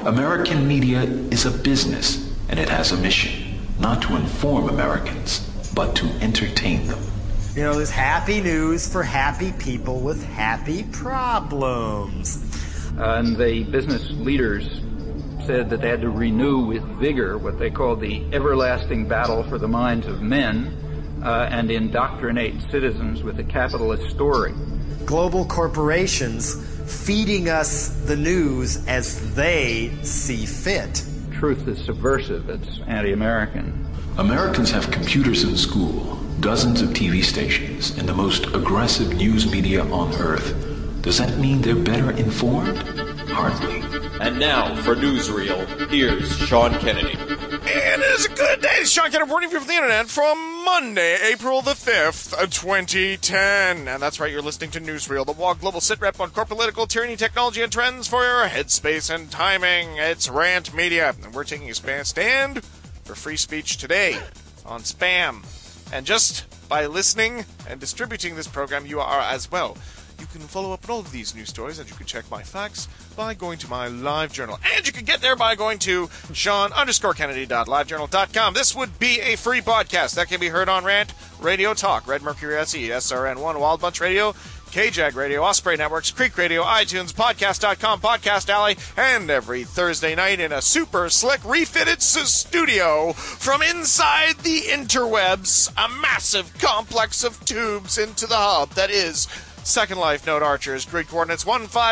American media is a business, and it has a mission, not to inform Americans, but to entertain them. You know, there's happy news for happy people with happy problems. And the business leaders said that they had to renew with vigor what they called the everlasting battle for the minds of men and indoctrinate citizens with a capitalist story. Global corporations feeding us the news as they see fit. Truth is subversive. It's anti-American. Americans have computers in school, dozens of TV stations, and the most aggressive news media on Earth. Does that mean they're better informed? Hardly. And now, for Newsreel, here's Sean Kennedy. And it is a good day. It's Sean Kennedy reporting from the internet from Monday, April the 5th, 2010. And that's right, you're listening to Newsreel, the WOG Global Sitrep on core political tyranny, technology, and trends for your headspace and timing. It's Rant Media, and we're taking a stand for free speech today on spam. And just by listening and distributing this program, you are as well. You can follow up on all of these news stories, and you can check my facts by going to my live journal. And you can get there by going to Sean_Kennedy.livejournal.com. This would be a free podcast that can be heard on Rant, Radio Talk, Red Mercury SE, SRN1, Wild Bunch Radio, KJAG Radio, Osprey Networks, Creek Radio, iTunes, Podcast.com, Podcast Alley, and every Thursday night in a super slick refitted studio from inside the interwebs, a massive complex of tubes into the hub that is Second Life Node Archers, grid coordinates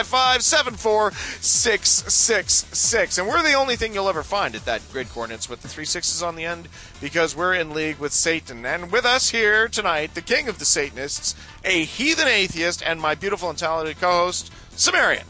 155746666. And we're the only thing you'll ever find at that grid coordinates with the 3 6s on the end, because we're in league with Satan. And with us here tonight, the king of the Satanists, a heathen atheist, and my beautiful and talented co-host, Sumerian.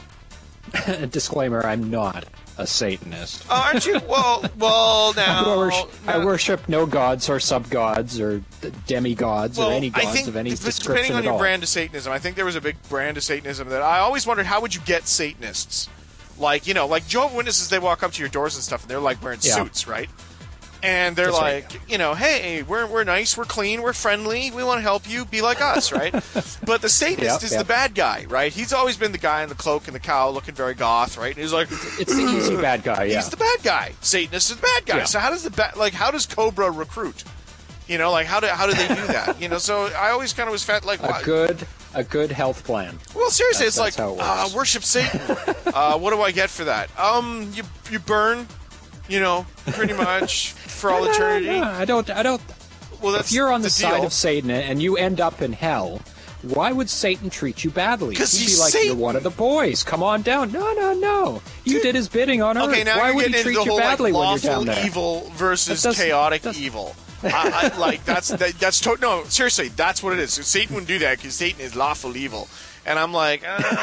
Disclaimer, I'm not a Satanist. Oh, aren't you? Well, now... I worship no gods or sub-gods or demigods or any gods of any description depending on at your all. brand of Satanism, I think there was a big brand of Satanism that I always wondered, how would you get Satanists? Like, you know, like Jehovah's Witnesses, they walk up to your doors and stuff, and they're like wearing suits, right? And they're That's like, right. You know, hey, we're nice, we're clean, we're friendly, we want to help you, be like us, right? But the Satanist is the bad guy, right? He's always been the guy in the cloak and the cowl, looking very goth, right? And he's like, it's the easy bad guy, yeah. He's the bad guy. Satanist is the bad guy. Yeah. So how does how does Cobra recruit? You know, like how do they do that? You know, so I always kind of was fat like a good health plan. Well, seriously, that's it's how it works. Worship Satan. What do I get for that? You burn, you know, pretty much for all eternity. No, I don't. Well, that's if you're on the deal. side of Satan and you end up in hell, why would Satan treat you badly? 'Cause He'd he's be like, Satan. you're one of the boys. Come on down. No. You did his bidding on Earth. Okay, now why you're would he getting treat into the you whole badly like when you're lawful down there? evil versus That doesn't- chaotic evil. I like that's no, seriously, that's what it is. Satan wouldn't do that because Satan is lawful evil, and I'm like,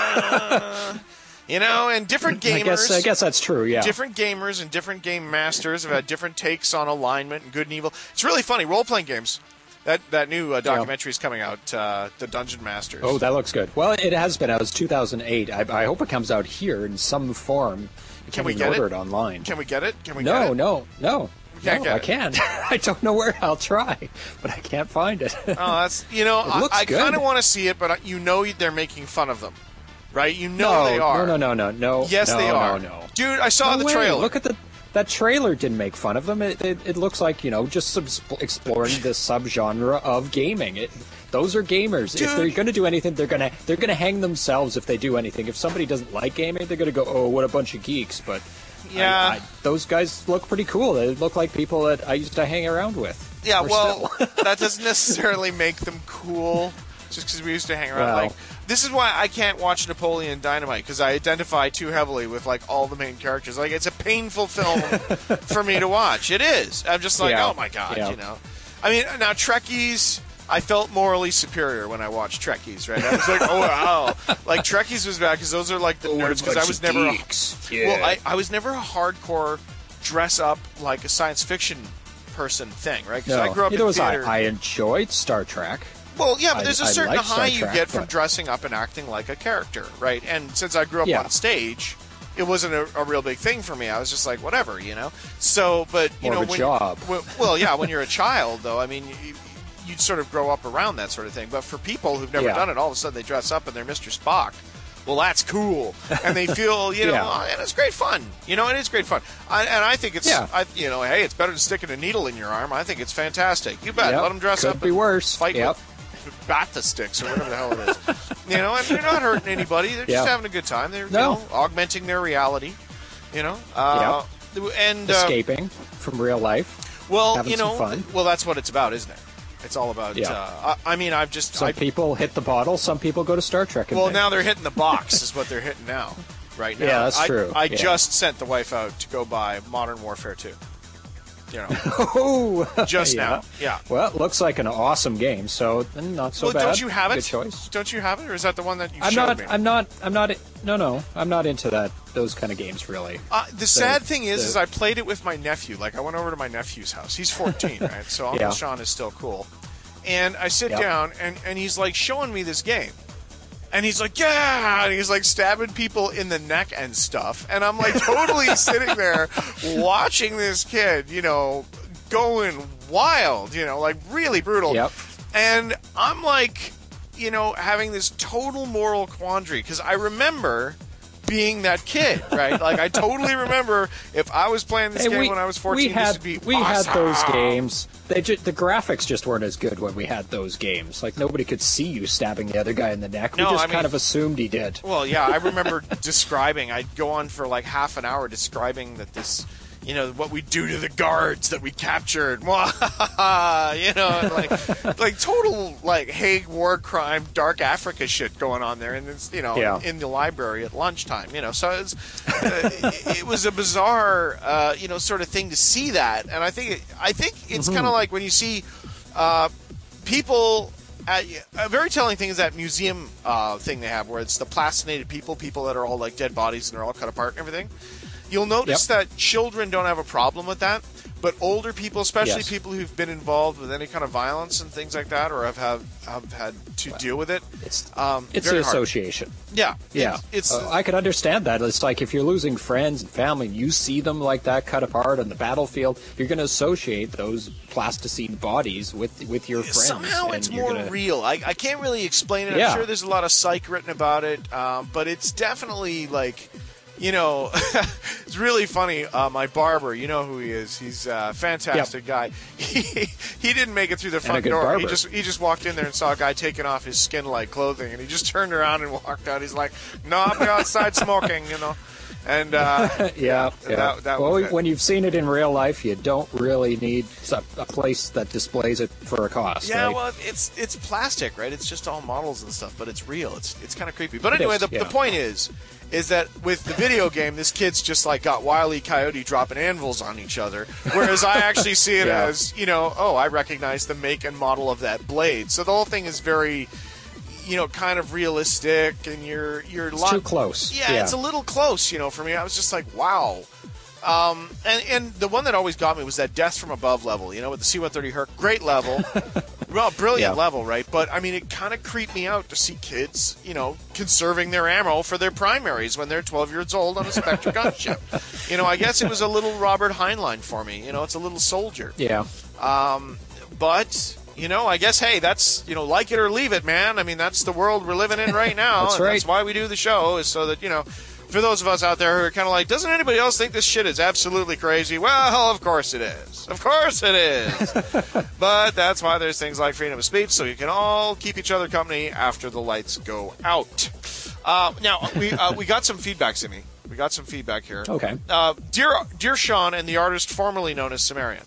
you know, and different gamers. I guess that's true. Yeah. Different gamers and different game masters have had different takes on alignment and good and evil. It's really funny. Role-playing games. That new documentary is coming out, The Dungeon Masters. Oh, that looks good. Well, it has been out. It was 2008. I hope it comes out here in some form. Can we even get order it online? Can we get it? Can we No, get it? no. Can't get I it. can't. I don't know where. I'll try, but I can't find it. Oh, that's It looks I good. kind of want to see it, but you know they're making fun of them, right? You know they are. No. Yes, they are. No. Dude, I saw No the way. trailer. Look at that trailer. Didn't make fun of them. It looks like, you know, just exploring the subgenre of gaming. Those are gamers. Dude. If they're going to do anything, they're going to hang themselves if they do anything. If somebody doesn't like gaming, they're going to go, oh, what a bunch of geeks. But Yeah. those guys look pretty cool. They look like people that I used to hang around with. Yeah, Or well, still. that doesn't necessarily make them cool, just because we used to hang around. Well. Like, this is why I can't watch Napoleon Dynamite, because I identify too heavily with like all the main characters. Like, it's a painful film for me to watch. It is. I'm just like, Yeah. oh my god, Yeah. you know. I mean, now Trekkies. I felt morally superior when I watched Trekkies, right? I was like, oh, wow. Like, Trekkies was bad because those are like the nerds, because I was never... Well, I was never a hardcore dress-up, like a science fiction person thing, right? Because I grew up Neither in was theater. I enjoyed Star Trek. Well, yeah, but there's a I certain liked Star high you Trek, get from but- dressing up and acting like a character, right? And since I grew up Yeah. on stage... It wasn't a real big thing for me. I was just like, whatever, you know? So, but, you More know... of a when, job. Well, yeah, when you're a child, though, I mean... You'd sort of grow up around that sort of thing. But for people who've never Yeah. done it, all of a sudden they dress up and they're Mr. Spock. well, that's cool, and they feel, you know, Yeah. and it's great fun. You know, it is great fun. And I think it's, Yeah. you know, hey, it's better than sticking a needle in your arm. I think it's fantastic. You bet. Yep. Let them dress Could up be and worse. fight Yep. with Bata sticks or whatever the hell it is. You know, and they're not hurting anybody. They're just Yeah. having a good time. They're, No. you know, augmenting their reality. You know, and Escaping from real life. well, having you know, some fun. well, that's what it's about, isn't it? It's all about. Yeah. I mean, I've just. Some people hit the bottle. Some people go to Star Trek. Well, now they're hitting the box, is what they're hitting now. Right now. Yeah, that's true. I Yeah. just sent the wife out to go buy Modern Warfare 2. You know, Oh, just now. Yeah. Well, it looks like an awesome game, so not so Well, bad. don't you have it? Good choice. Don't you have it, or is that the one that you I'm showed not. me? I'm not. No. I'm not into that. Those kind of games, really. The sad thing is I played it with my nephew. Like, I went over to my nephew's house. He's 14, right? So Uncle Yeah. Sean is still cool. And I sit Yep. down, and he's, like, showing me this game. And he's like, yeah! And he's, like, stabbing people in the neck and stuff. And I'm, like, totally sitting there watching this kid, you know, going wild, you know, like, really brutal. Yep. And I'm, like, you know, having this total moral quandary. Because I remember being that kid, right? Like, I totally remember if I was playing this game when I was 14, this would be we awesome. had those games. The graphics just weren't as good when we had those games. Like, nobody could see you stabbing the other guy in the neck. We No, just I mean- kind of assumed he did. Well, yeah, I remember describing. I'd go on for like half an hour describing that this, you know, what we do to the guards that we captured. You know, and like total like Hague war crime, dark Africa shit going on there, and it's, you know, Yeah. in the library at lunchtime. You know, so it was a bizarre, you know, sort of thing to see that, and I think it's kind of like when you see people. A very telling thing is that museum thing they have, where it's the plastinated people that are all like dead bodies and they're all cut apart and everything. You'll notice that children don't have a problem with that, but older people, especially Yes. people who've been involved with any kind of violence and things like that, or have had to deal with it, It's very the hard. association. Yeah, Yeah, It's I could understand that. It's like if you're losing friends and family, and you see them like that cut apart on the battlefield, you're going to associate those plasticine bodies with your friends. somehow and it's you're more gonna- real. I can't really explain it. Yeah. I'm sure there's a lot of psych written about it, but it's definitely like, you know, it's really funny. My barber, you know who he is. He's a fantastic guy. He didn't make it through the front good door. barber. He just walked in there and saw a guy taking off his skin-like clothing, and he just turned around and walked out. He's like, "No, I'll be outside smoking," you know. And Yeah. that well, was it. when you've seen it in real life, you don't really need a place that displays it for a cost. Yeah, right? well, it's plastic, right? It's just all models and stuff, but it's real. It's kind of creepy. But It anyway, is, the yeah. point is that with the video game, this kid's just like got Wile E. Coyote dropping anvils on each other, whereas I actually see it Yeah. as, you know, oh, I recognize the make and model of that blade. So the whole thing is very, you know, kind of realistic, and you're It's too close. Yeah, it's a little close, you know, for me. I was just like, wow. And the one that always got me was that Death from Above level, you know, with the C-130 Herc. Great level. Well, brilliant Yeah. level, right? But, I mean, it kind of creeped me out to see kids, you know, conserving their ammo for their primaries when they're 12 years old on a Spectre gunship. You know, I guess it was a little Robert Heinlein for me. You know, it's a little soldier. Yeah. But, you know, I guess, hey, that's, you know, like it or leave it, man. I mean, that's the world we're living in right now. That's and right. That's why we do the show, is so that, you know, for those of us out there who are kind of like, doesn't anybody else think this shit is absolutely crazy? Well, of course it is. Of course it is. But that's why there's things like freedom of speech, so you can all keep each other company after the lights go out. Now, we got some feedback, Simi. We got some feedback here. Okay. Dear Sean and the artist formerly known as Sumerian.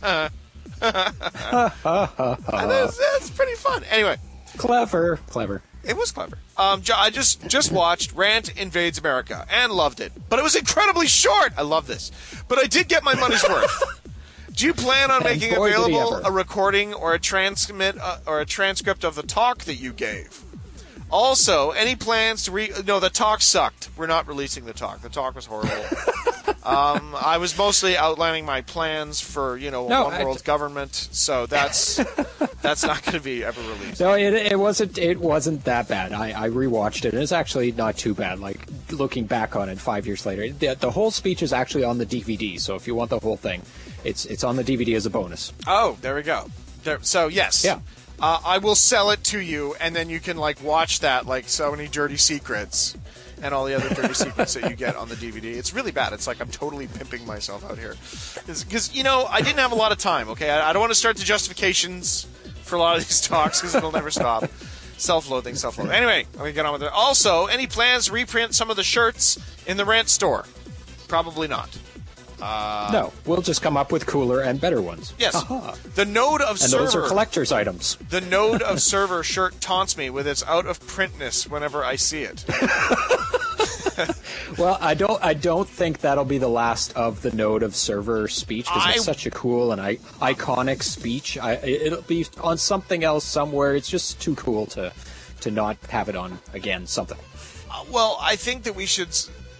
That's pretty fun. Anyway, Clever. it was clever. I just watched Rant Invades America and loved it, but it was incredibly short. I love this, but I did get my money's worth. Do you plan on making boy, did he available ever. a recording or a transcript of the talk that you gave? Also, any plans to No, the talk sucked. We're not releasing the talk. The talk was horrible. I was mostly outlining my plans for, you know, No, one world government, so that's not going to be ever released. No, it wasn't that bad. I rewatched it, and it's actually not too bad. Like, looking back on it 5 years later, the whole speech is actually on the DVD. So if you want the whole thing, it's on the DVD as a bonus. Oh, there we go. So yes, Yeah. I will sell it to you, and then you can like watch that like So Many Dirty Secrets and all the other dirty secrets that you get on the DVD. It's really bad. It's like I'm totally pimping myself out here. Because, I didn't have a lot of time, okay? I don't want to start the justifications for a lot of these talks because it'll never stop. Self-loathing. Anyway, let me get on with it. Also, any plans to reprint some of the shirts in the Rant store? Probably not. No, we'll just come up with cooler and better ones. Yes. Aha. The Node of And Server. those are collector's items. The Node of Server shirt taunts me with its out-of-printness whenever I see it. Well, I don't think that'll be the last of the Node of Server speech because it's such a cool and iconic speech. It'll be on something else somewhere. It's just too cool to not have it on again. Something. Well, I think that we should.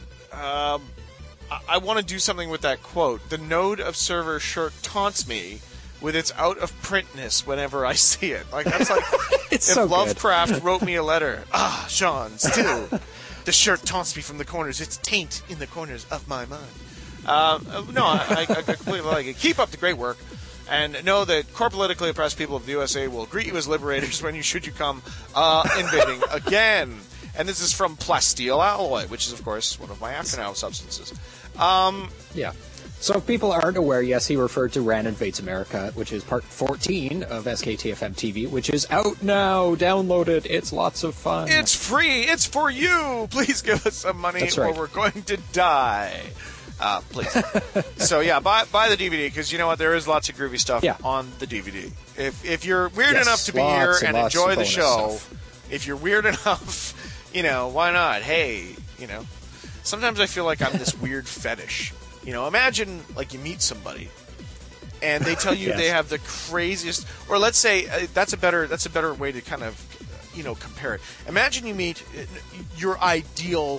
I want to do something with that quote. The Node of Server shirt taunts me with its out-of-printness whenever I see it. Like that's like It's if so Lovecraft wrote me a letter. Sean, still. The shirt taunts me from the corners. It's taint in the corners of my mind. No, I completely like it. Keep up the great work. And know that core politically oppressed people of the USA will greet you as liberators when you come invading again. And this is from Plasteel Alloy, which is, of course, one of my after-now substances. Yeah. So if people aren't aware, yes, he referred to Ran Invades America, which is part 14 of SKTFM TV, which is out now. Download it. It's lots of fun. It's free. It's for you. Please give us some money That's right. or we're going to die. Please. So, yeah, buy the DVD because you know what? There is lots of groovy stuff on the DVD. If you're weird enough to be here and enjoy the show, if you're weird enough, why not? Hey, sometimes I feel like I'm this weird fetish. Imagine like you meet somebody and they tell you they have the craziest, or let's say that's a better way to kind of, compare it. Imagine you meet your ideal,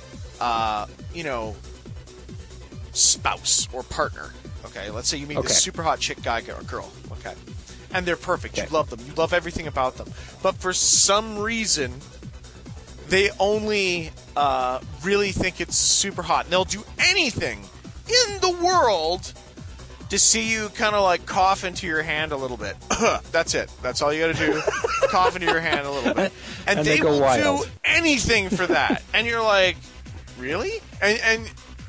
spouse or partner. Okay. Let's say you meet this super hot chick, guy, or girl. Okay. And they're perfect. You love them. You love everything about them. But for some reason, they only really think it's super hot. And they'll do anything in the world to see you kind of like cough into your hand a little bit. That's it. That's all you got to do. Cough into your hand a little bit. And they will do anything for that. And you're like, really? And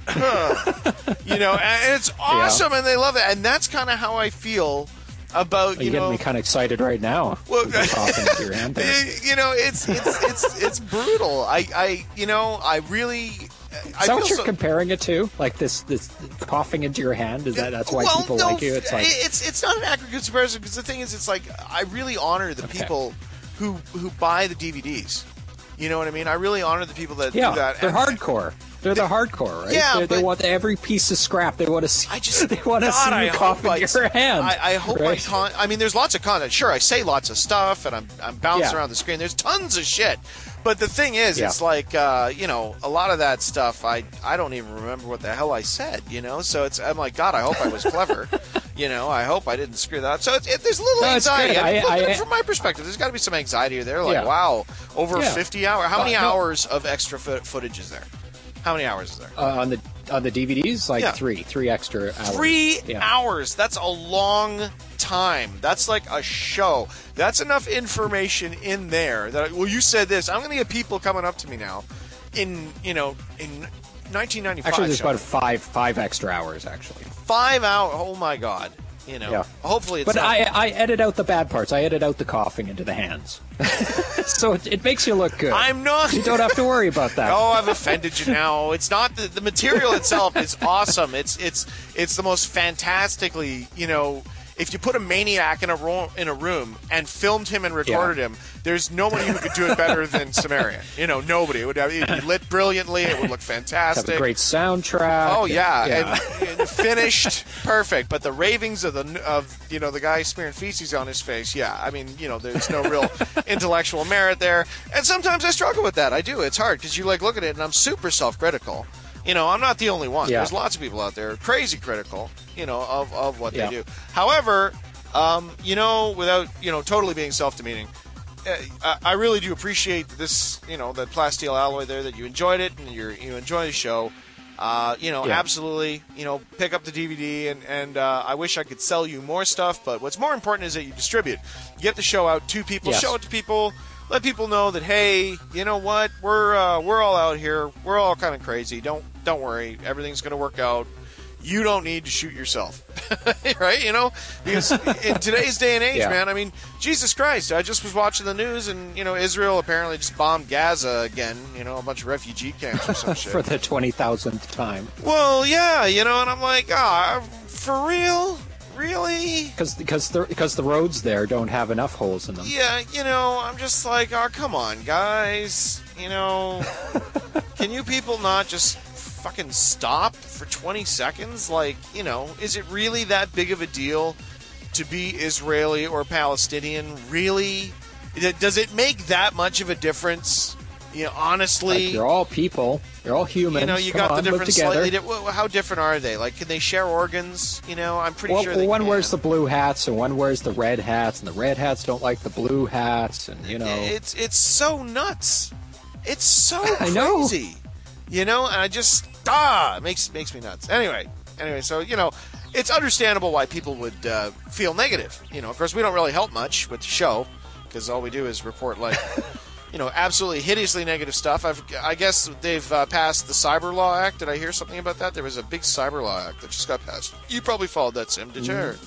it's awesome and they love it. And that's kind of how I feel about, You're getting me kind of excited right now. Well, coughing into your hand there. it's brutal. I really. Is that what you're comparing it to? Like this coughing into your hand? That's why people like you? It's like it's not an accurate comparison because the thing is, it's like I really honor the people who buy the DVDs. You know what I mean? I really honor the people that do that. They're hardcore. They're the hardcore, right? Yeah, they want every piece of scrap. They want to see. They want to see you cough into your hand. I hope I mean, there's lots of content. Sure, I say lots of stuff, and I'm bouncing around the screen. There's tons of shit. But the thing is, it's like a lot of that stuff. I don't even remember what the hell I said. So I'm like, God, I hope I was clever. I hope I didn't screw that up. So there's a little anxiety. From my perspective, there's got to be some anxiety there. Like, wow, over 50 hours. How many hours of extra footage is there? How many hours is there? On the DVDs, like three extra hours. 3 hours. That's a long time. That's like a show. That's enough information in there that you said this. I'm going to get people coming up to me now in 1995. Actually, there's about five extra hours. Actually, 5 hours. Oh my God. Hopefully it's. But I edit out the bad parts. I edit out the coughing into the hands. So it makes you look good. I'm not. You don't have to worry about that. Oh, I've offended you now. It's not the material itself is awesome. It's the most fantastically, if you put a maniac in a room and filmed him and recorded him, there's nobody who could do it better than Sumerian. Nobody. It would be lit brilliantly. It would look fantastic. Have a great soundtrack. Oh yeah. And finished perfect. But the ravings of the guy smearing feces on his face. Yeah, I mean, there's no real intellectual merit there. And sometimes I struggle with that. I do. It's hard because you look at it and I'm super self-critical. I'm not the only one. There's lots of people out there crazy critical, of what they do. However, without, totally being self-demeaning, I really do appreciate this, that Plasteel Alloy there, that you enjoyed it and you enjoy the show. Absolutely, pick up the DVD, and I wish I could sell you more stuff, but what's more important is that you distribute. Get the show out to people, Show it to people, let people know that, hey, you know what, we're all out here, we're all kind of crazy, don't worry, everything's going to work out. You don't need to shoot yourself, right? Because in today's day and age, man, I mean, Jesus Christ, I just was watching the news and, Israel apparently just bombed Gaza again, a bunch of refugee camps or some shit. For the 20,000th time. Well, yeah, and I'm like, for real? Really? Because the roads there don't have enough holes in them. Yeah, I'm just like, come on, guys. Can you people not just fucking stop for 20 seconds? Like, is it really that big of a deal to be Israeli or Palestinian? Really? Does it make that much of a difference? Honestly. Like, you're all people. You're all humans. You Come got on, the different slightly. How different are they? Like, can they share organs? I'm pretty sure they one can. wears the blue hats and one wears the red hats, and the red hats don't like the blue hats, and It's so nuts. It's so crazy. I know. And I just it makes me nuts. Anyway, so it's understandable why people would feel negative. Of course, we don't really help much with the show because all we do is report absolutely hideously negative stuff. I guess they've passed the Cyber Law Act. Did I hear something about that? There was a big Cyber Law Act that just got passed. You probably followed that, Sim. Did you?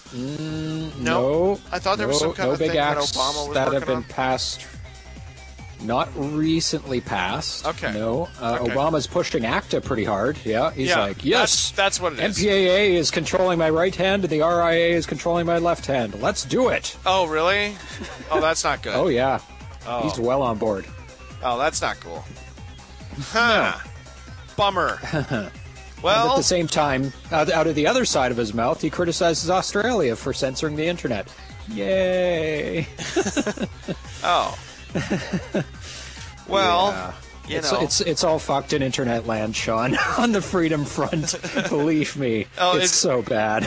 No. I thought there was some kind of big thing that acts Obama was that working have been on. passed. Not recently passed. Okay. No. Okay. Obama's pushing ACTA pretty hard. Yeah. He's like, yes, that's what it is. MPAA is controlling my right hand and the RIA is controlling my left hand. Let's do it. Oh, really? Oh, that's not good. Oh, yeah. Oh. He's well on board. Oh, that's not cool. Huh. Bummer. Well, and at the same time, out of the other side of his mouth, he criticizes Australia for censoring the internet. Yay. Oh. Well, yeah. It's all fucked in internet land, Sean. On the freedom front, believe me, it's so bad.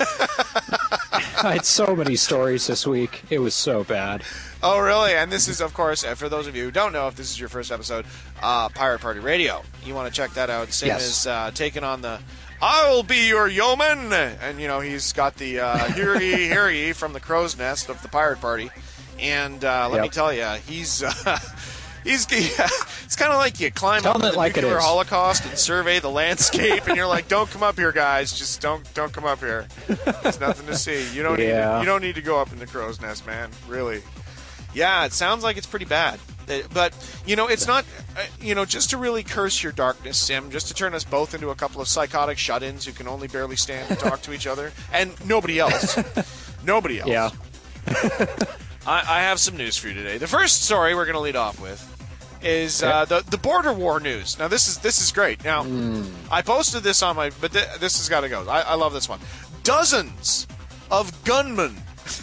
I had so many stories this week. It was so bad. Oh, really? And this is, of course, for those of you who don't know, if this is your first episode, Pirate Party Radio. You want to check that out. Sam is taking on the I'll be your yeoman. And, he's got the hear ye from the crow's nest of the Pirate Party. And let me tell you, he's it's kind of like you climb up the nuclear holocaust and survey the landscape, and you're like, don't come up here, guys. Just don't come up here. There's nothing to see. You don't need to go up in the crow's nest, man. Really. Yeah, it sounds like it's pretty bad. But, it's not, just to really curse your darkness, Sim, just to turn us both into a couple of psychotic shut-ins who can only barely stand to talk to each other, and nobody else. Nobody else. Yeah. I have some news for you today. The first story we're going to lead off with is the border war news. Now, this is great. Now, I posted this on my... But this has got to go. I love this one. Dozens of gunmen...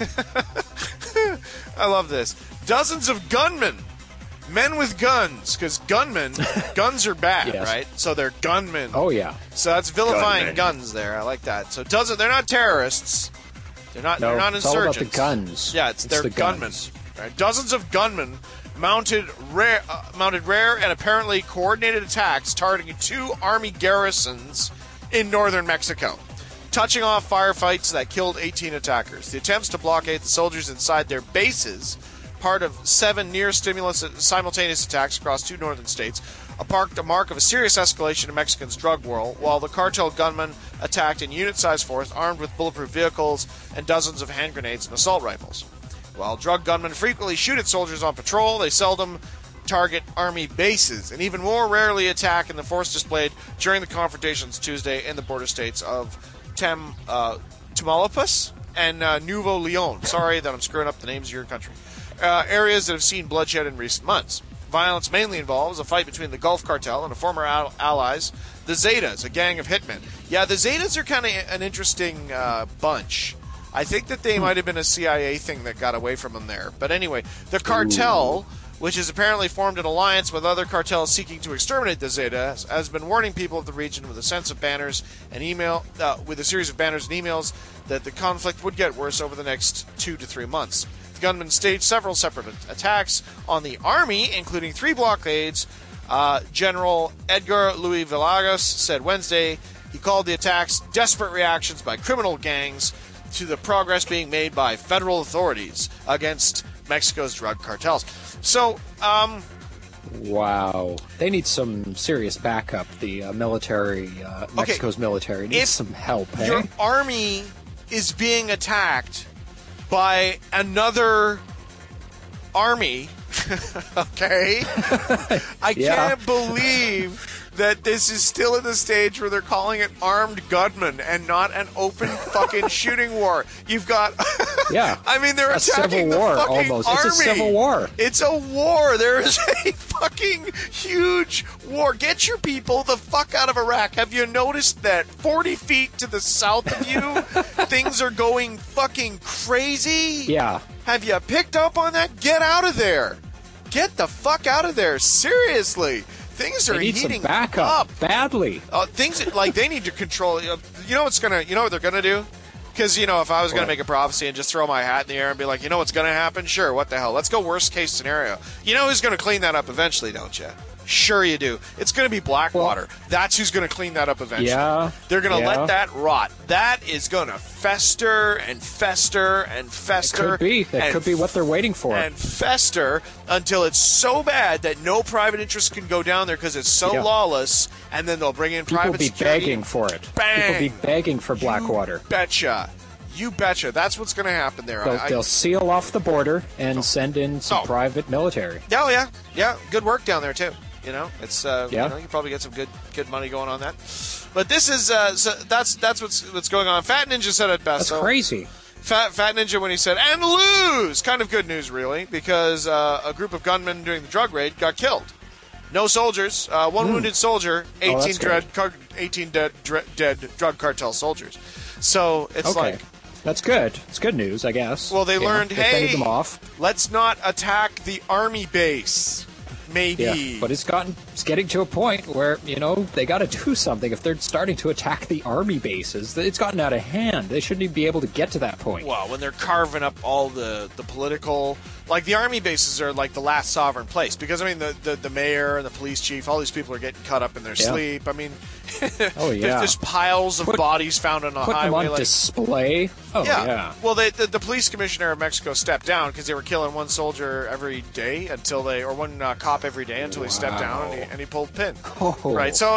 I love this. Dozens of gunmen. Men with guns. Because guns are bad, right? So they're gunmen. Oh, yeah. So that's vilifying guns there. I like that. So they're not terrorists. They're not insurgents. It's all about the guns. Yeah, they're gunmen. Right? Dozens of gunmen mounted rare and apparently coordinated attacks targeting 2 army garrisons in northern Mexico, touching off firefights that killed 18 attackers. The attempts to blockade the soldiers inside their bases, part of 7 simultaneous attacks across 2 northern states, a mark of a serious escalation in Mexico's drug war, while the cartel gunmen attacked in unit-sized force armed with bulletproof vehicles and dozens of hand grenades and assault rifles. While drug gunmen frequently shoot at soldiers on patrol, they seldom target army bases, and even more rarely attack in the force displayed during the confrontations Tuesday in the border states of Tamaulipas and Nuevo Leon. Sorry that I'm screwing up the names of your country. Areas that have seen bloodshed in recent months. Violence mainly involves a fight between the Gulf Cartel and former allies, the Zetas, a gang of hitmen. Yeah, the Zetas are kind of an interesting bunch. I think that they might have been a CIA thing that got away from them there. But anyway, the cartel, which has apparently formed an alliance with other cartels seeking to exterminate the Zetas, has been warning people of the region with a series of banners and emails that the conflict would get worse over the next 2 to 3 months. The gunmen staged several separate attacks on the army, including 3 blockades General Edgar Luis Villegas said Wednesday he called the attacks desperate reactions by criminal gangs to the progress being made by federal authorities against Mexico's drug cartels. So, wow. They need some serious backup. The military, Mexico's military needs some help. Your army is being attacked by another army, okay? I can't believe that this is still in the stage where they're calling it armed gunmen and not an open fucking shooting war. You've got... I mean, they're attacking the fucking almost. army. It's a civil war. It's a war. There is a fucking huge war. Get your people the fuck out of Iraq. Have you noticed that 40 feet to the south of you, things are going fucking crazy? Yeah. Have you picked up on that? Get out of there. Get the fuck out of there. Seriously. Things are heating some backup up badly. Things like they need to control. You know what they're gonna do? Because if I was gonna make a prophecy and just throw my hat in the air and be like, what's gonna happen? Sure, what the hell? Let's go worst case scenario. You know who's gonna clean that up eventually, don't you? Sure you do. It's going to be Blackwater. That's who's going to clean that up eventually. Yeah. They're going to let that rot. That is going to fester and fester and fester. It could be. That could be what they're waiting for. And fester until it's so bad that no private interest can go down there because it's so lawless, and then they'll bring in private security. People be begging for it. Bang! People be begging for Blackwater. You betcha. That's what's going to happen there. They'll seal off the border and send in some private military. Oh, yeah. Yeah, good work down there, too. It's you probably get some good money going on that. But this is so that's what's going on. Fat Ninja said it best. That's crazy. Fat Ninja when he said and lose, kind of good news really, because a group of gunmen during the drug raid got killed. No soldiers, one wounded soldier, 18 dead drug cartel soldiers. So it's like that's good. It's good news, I guess. Well, they learned, hey, them off. Let's not attack the army base. Maybe. Yeah, but it's getting to a point where, they got to do something. If they're starting to attack the army bases, it's gotten out of hand. They shouldn't even be able to get to that point. Well, when they're carving up all the political... Like, the army bases are like the last sovereign place. Because, the mayor and the police chief, all these people are getting cut up in their sleep. There's piles of bodies found on a highway. Put them on display. Oh, yeah. Well, the police commissioner of Mexico stepped down because they were killing one soldier every day or one cop every day until he stepped down and he pulled the pin. Right, so,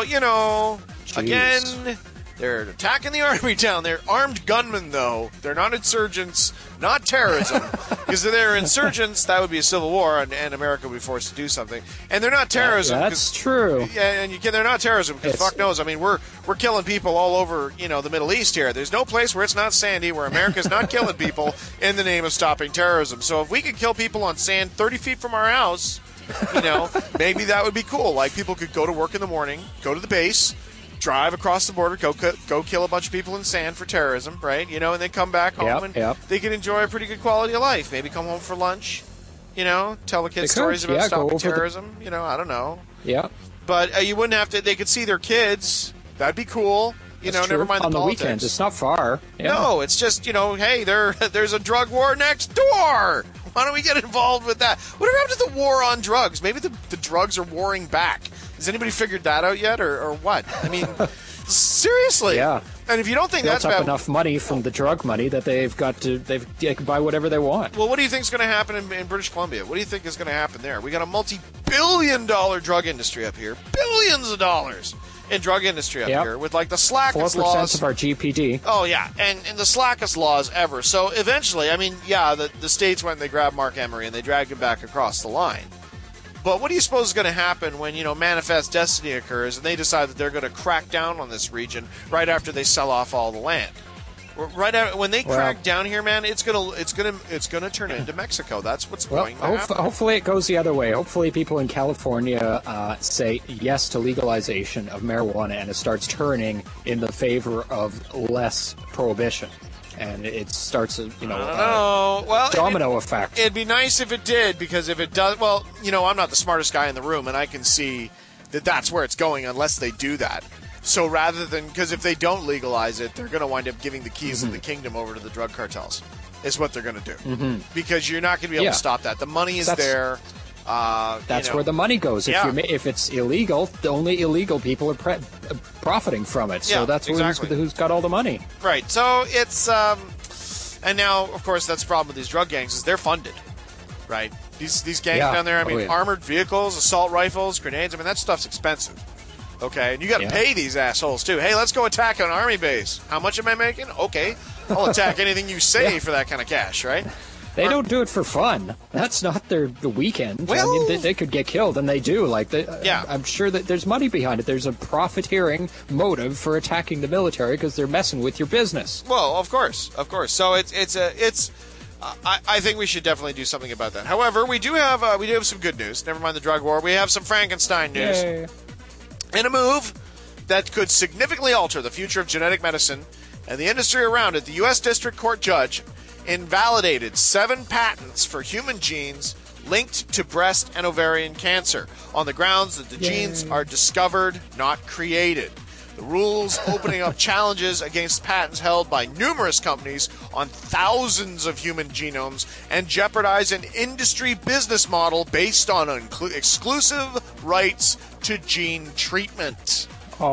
again... They're attacking the army down there. Armed gunmen, though. They're not insurgents, not terrorism. Because if they're insurgents, that would be a civil war, and America would be forced to do something. And they're not terrorism. That's true. Yeah, and they're not terrorism because fuck knows. We're killing people all over, the Middle East here. There's no place where it's not sandy, where America's not killing people in the name of stopping terrorism. So if we could kill people on sand 30 feet from our house, maybe that would be cool. Like people could go to work in the morning, go to the base, drive across the border, go kill a bunch of people in sand for terrorism, right? And then come back home and they can enjoy a pretty good quality of life. Maybe come home for lunch, tell the kids stories about stopping terrorism. I don't know. Yeah. But you wouldn't have to. They could see their kids. That'd be cool. Never mind the on politics. On the weekends, it's not far. Yeah. No, it's just hey, there's a drug war next door. Why don't we get involved with that? Whatever happened to the war on drugs? Maybe the drugs are warring back. Has anybody figured that out yet, or what? Seriously. Yeah. And if you don't think that's up enough money from the drug money that they can buy whatever they want. Well, what do you think is going to happen in British Columbia? What do you think is going to happen there? We got a multi-billion-dollar drug industry up here, billions of dollars in drug industry up here with like the slackest 4% laws. 4% of our GPD. Oh yeah, and the slackest laws ever. So eventually, the states went and they grabbed Mark Emery and they dragged him back across the line. But what do you suppose is going to happen when, Manifest Destiny occurs and they decide that they're going to crack down on this region right after they sell off all the land? Right after, when they crack down here, man, it's gonna turn into Mexico. That's what's going to happen. Hopefully it goes the other way. Hopefully people in California say yes to legalization of marijuana and it starts turning in the favor of less prohibition. And it starts a domino effect. It'd be nice if it did, because if it does, I'm not the smartest guy in the room, and I can see that that's where it's going unless they do that. So rather than, because if they don't legalize it, they're going to wind up giving the keys of the kingdom over to the drug cartels, is what they're going to do. Because you're not going to be able to stop that. The money is there. That's where the money goes. If it's illegal, only illegal people are profiting from it. So that's who's got all the money. Right. So it's and now, of course, that's the problem with these drug gangs is they're funded. Right. These gangs down there. I mean, armored vehicles, assault rifles, grenades. I mean, that stuff's expensive. Okay, and you got to pay these assholes too. Hey, let's go attack an army base. How much am I making? Okay, I'll attack anything you say for that kind of cash, right? They don't do it for fun. That's not the weekend. Well, I mean, they could get killed, and they do. I'm sure that there's money behind it. There's a profiteering motive for attacking the military because they're messing with your business. Well, of course. So it's. I think we should definitely do something about that. However, we do have some good news. Never mind the drug war. We have some Frankenstein news. Yay. In a move that could significantly alter the future of genetic medicine and the industry around it, the U.S. District Court judge invalidated 7 patents for human genes linked to breast and ovarian cancer on the grounds that the genes are discovered, not created. The rules opening up challenges against patents held by numerous companies on thousands of human genomes and jeopardize an industry business model based on exclusive rights to gene treatment.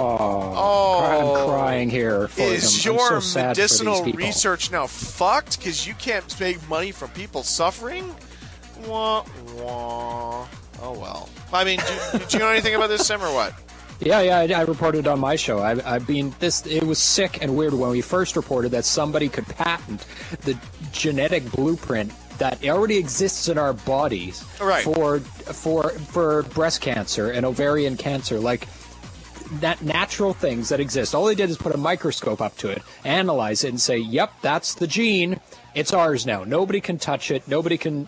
I'm crying here for them. Is your so medicinal research now fucked because you can't make money from people suffering? Wah, wah. Oh, well. I mean, do you know anything about this, Sim, or what? Yeah, I reported on my show. It was sick and weird when we first reported that somebody could patent the genetic blueprint that already exists in our bodies for breast cancer and ovarian cancer, like that natural things that exist. All they did is put a microscope up to it, analyze it, and say, "Yep, that's the gene. It's ours now. Nobody can touch it. Nobody can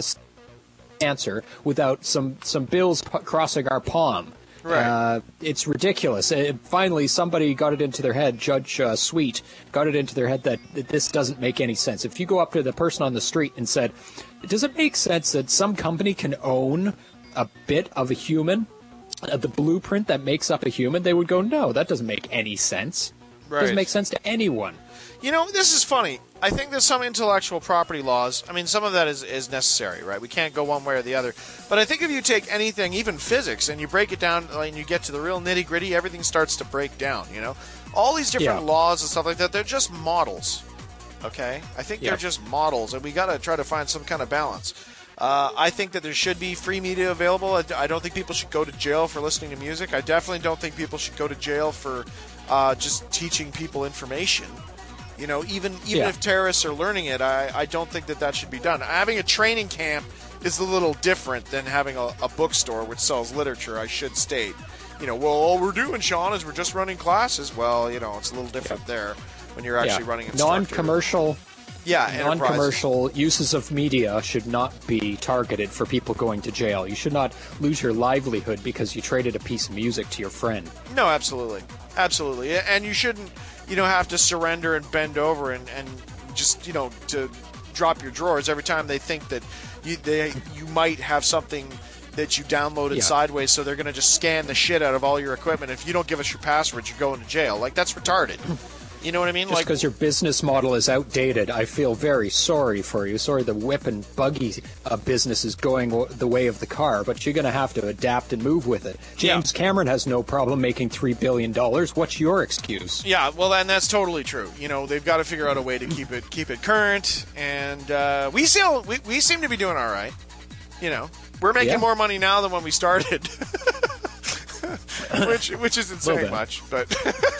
answer without some bills crossing our palm." Right. It's ridiculous. Finally, somebody got it into their head, Judge Sweet, got it into their head that this doesn't make any sense. If you go up to the person on the street and said, does it make sense that some company can own a bit of a human, the blueprint that makes up a human? They would go, no, that doesn't make any sense. Right. It doesn't make sense to anyone. You know, this is funny. I think there's some intellectual property laws. I mean, some of that is necessary, right? We can't go one way or the other. But I think if you take anything, even physics, and you break it down and you get to the real nitty-gritty, everything starts to break down, you know? All these different laws and stuff like that, they're just models, okay? I think they're just models, and we got to try to find some kind of balance. I think that there should be free media available. I don't think people should go to jail for listening to music. I definitely don't think people should go to jail for just teaching people information. You know, even if terrorists are learning it, I don't think that should be done. Having a training camp is a little different than having a bookstore which sells literature, I should state. You know, well, all we're doing, Sean, is we're just running classes. Well, you know, it's a little different there when you're actually running instructor. Non-commercial uses of media should not be targeted for people going to jail. You should not lose your livelihood because you traded a piece of music to your friend. No, absolutely. Absolutely. And you shouldn't, have to surrender and bend over and just, to drop your drawers every time they think that you might have something that you downloaded sideways, so they're going to just scan the shit out of all your equipment. If you don't give us your passwords, you're going to jail. Like, that's retarded. You know what I mean? Just because your business model is outdated, I feel very sorry for you. Sorry the whip and buggy business is going the way of the car, but you're going to have to adapt and move with it. James Cameron has no problem making $3 billion. What's your excuse? Yeah, well, and that's totally true. They've got to figure out a way to keep it current, and we seem to be doing all right. We're making more money now than when we started, which isn't saying much, but...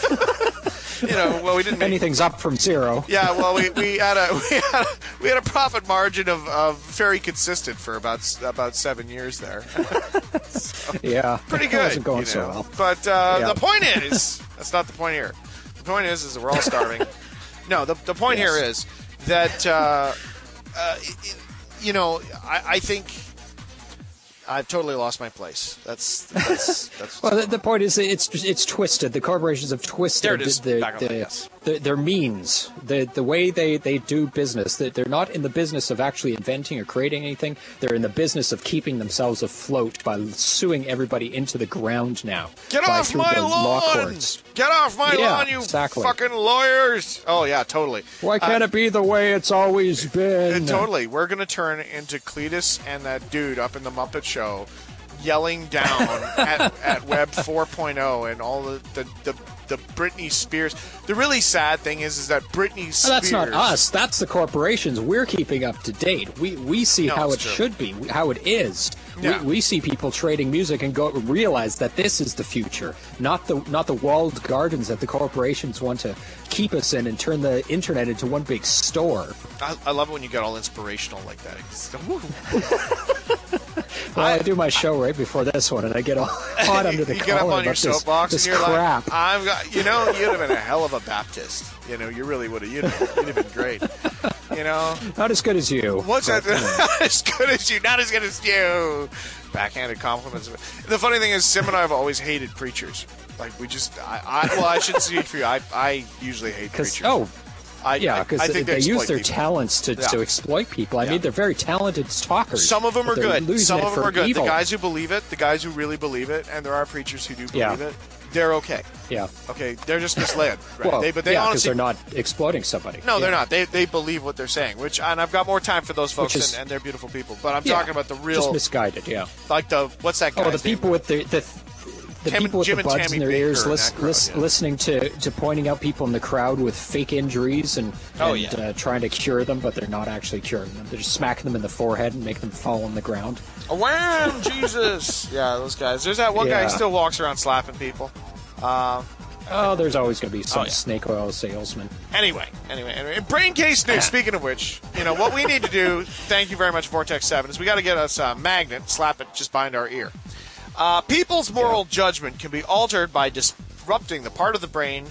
we didn't. Anything's up from zero. Yeah, well, we had a profit margin of very consistent for about 7 years there. So, pretty good. It wasn't going so well. But the point is, that's not the point here. The point is that we're all starving. No, the point here is that I think. I've totally lost my place. That's well, the point is it's twisted. The corporations have twisted. There it is. Back on that, yes. their means, the way they do business. They're not in the business of actually inventing or creating anything. They're in the business of keeping themselves afloat by suing everybody into the ground now. Get off my lawn! Get off my lawn, you fucking lawyers! Oh, yeah, totally. Why can't it be the way it's always been? Totally. We're going to turn into Cletus and that dude up in the Muppet Show yelling down at Web 4.0 and all the Britney Spears. The really sad thing is that Britney Spears... That's not us. That's the corporations. We're keeping up to date. We see how it should be, how it is. Yeah. We see people trading music and realize that this is the future, not the walled gardens that the corporations want to keep us in and turn the internet into one big store. I love it when you get all inspirational like that. Well, I do my show right before this one, and I get all hot under the collar. You get up on your soapbox and you're crap. like, you'd have been a hell of a Baptist. You really would have. You'd have been great. Not as good as you. What's that? Not as good as you. Not as good as you. Backhanded compliments. The funny thing is, Sim and I have always hated preachers. Like, we just, I shouldn't speak for you. I usually hate preachers. Because they use their talents to exploit people. I mean, they're very talented talkers. Some of them are good. Some of them are good. Evil. The guys who believe it, the guys who really believe it, and there are preachers who do believe it, they're okay. Yeah. Okay, they're just misled. Right? Well, they honestly, because they're not exploiting somebody. No, they're not. They believe what they're saying, and I've got more time for those folks, and they're beautiful people. But I'm talking about the real... Just misguided, Like what's that guy's name? people with the people with the buds in their ears listening to pointing out people in the crowd with fake injuries and trying to cure them, but they're not actually curing them. They're just smacking them in the forehead and making them fall on the ground. Wham! Jesus! Yeah, those guys. There's that one guy who still walks around slapping people. There's always going to be some snake oil salesman. Anyway. Brain case news, speaking of which, what we need to do, thank you very much, Vortex 7, is we got to get us a magnet, slap it just behind our ear. People's moral judgment can be altered by disrupting part of the brain.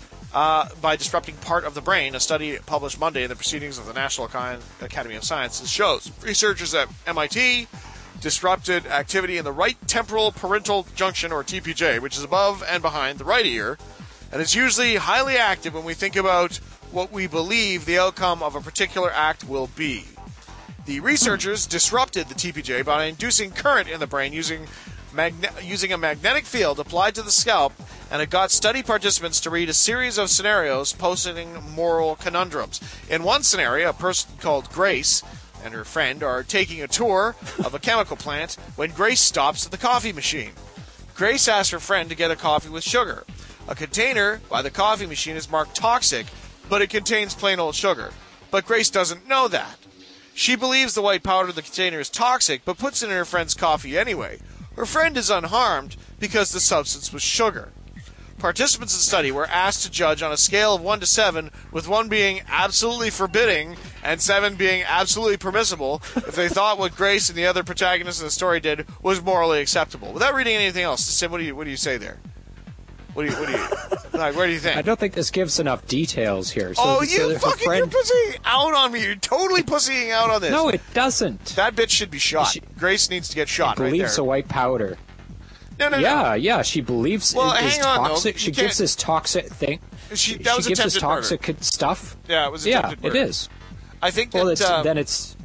A study published Monday in the Proceedings of the National Academy of Sciences shows researchers at MIT disrupted activity in the right temporal parental junction, or TPJ, which is above and behind the right ear, and it's usually highly active when we think about what we believe the outcome of a particular act will be. The researchers disrupted the TPJ by inducing current in the brain using a magnetic field applied to the scalp, and it got study participants to read a series of scenarios posing moral conundrums. In one scenario, a person called Grace and her friend are taking a tour of a chemical plant when Grace stops at the coffee machine. Grace asks her friend to get a coffee with sugar. A container by the coffee machine is marked toxic, but it contains plain old sugar. But Grace doesn't know that. She believes the white powder in the container is toxic, but puts it in her friend's coffee anyway. Her friend is unharmed because the substance was sugar. Participants in the study were asked to judge on a scale of 1 to 7, with 1 being absolutely forbidding and 7 being absolutely permissible, if they thought what Grace and the other protagonists in the story did was morally acceptable. Without reading anything else, Sim, what do you say there? What do you like? Where do you think? I don't think this gives enough details here. So, you're pussying out on me. You're totally pussying out on this. No, it doesn't. That bitch should be shot. Grace needs to get shot right there. Believes a white powder. No. Yeah, she believes it is toxic. No, she gives this toxic thing. She gives this toxic murder. Stuff. Yeah, it was attempted murder. It is. I think well, that... then it's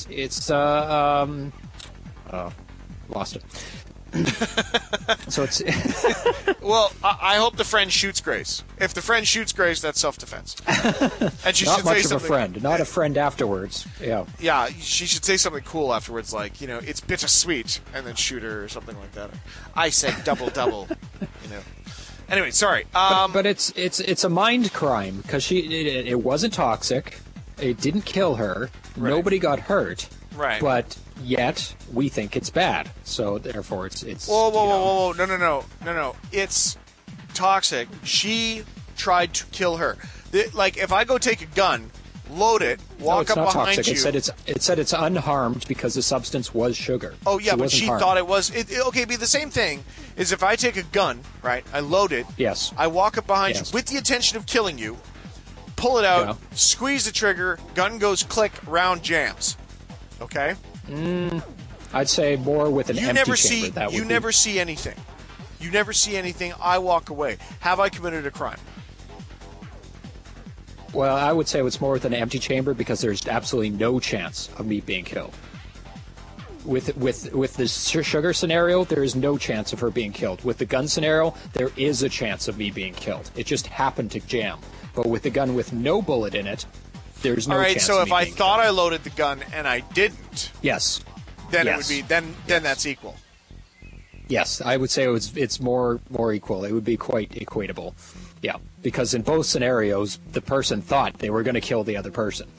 lost it. So it's well, I hope the friend shoots Grace. If the friend shoots Grace, that's self-defense. And she not should much say of a friend, not a friend afterwards. Yeah, she should say something cool afterwards, like it's bittersweet, and then shoot her or something like that. I said double. Anyway, sorry. But it's a mind crime because it wasn't toxic. It didn't kill her. Right. Nobody got hurt. Right. But yet we think it's bad. So therefore it's Whoa. No. It's toxic. She tried to kill her. If I go take a gun, load it, walk up behind toxic. you. It said it's unharmed because the substance was sugar. Oh yeah, but she thought it was. Okay, it'd be the same thing is if I take a gun, right? I load it. Yes. I walk up behind you with the intention of killing you. Pull it out, squeeze the trigger, gun goes click, round jams. Okay? I'd say more with an empty chamber. You never see anything. You never see anything. I walk away. Have I committed a crime? Well, I would say it's more with an empty chamber because there's absolutely no chance of me being killed. With the sugar scenario, there is no chance of her being killed. With the gun scenario, there is a chance of me being killed. It just happened to jam. But with the gun with no bullet in it, there's no chance. All right, so of if me I being thought killed. I loaded the gun and I didn't, Yes. then Yes. it would be then that's equal. Yes, I would say it's more equal. It would be quite equatable. Yeah, because in both scenarios, the person thought they were going to kill the other person.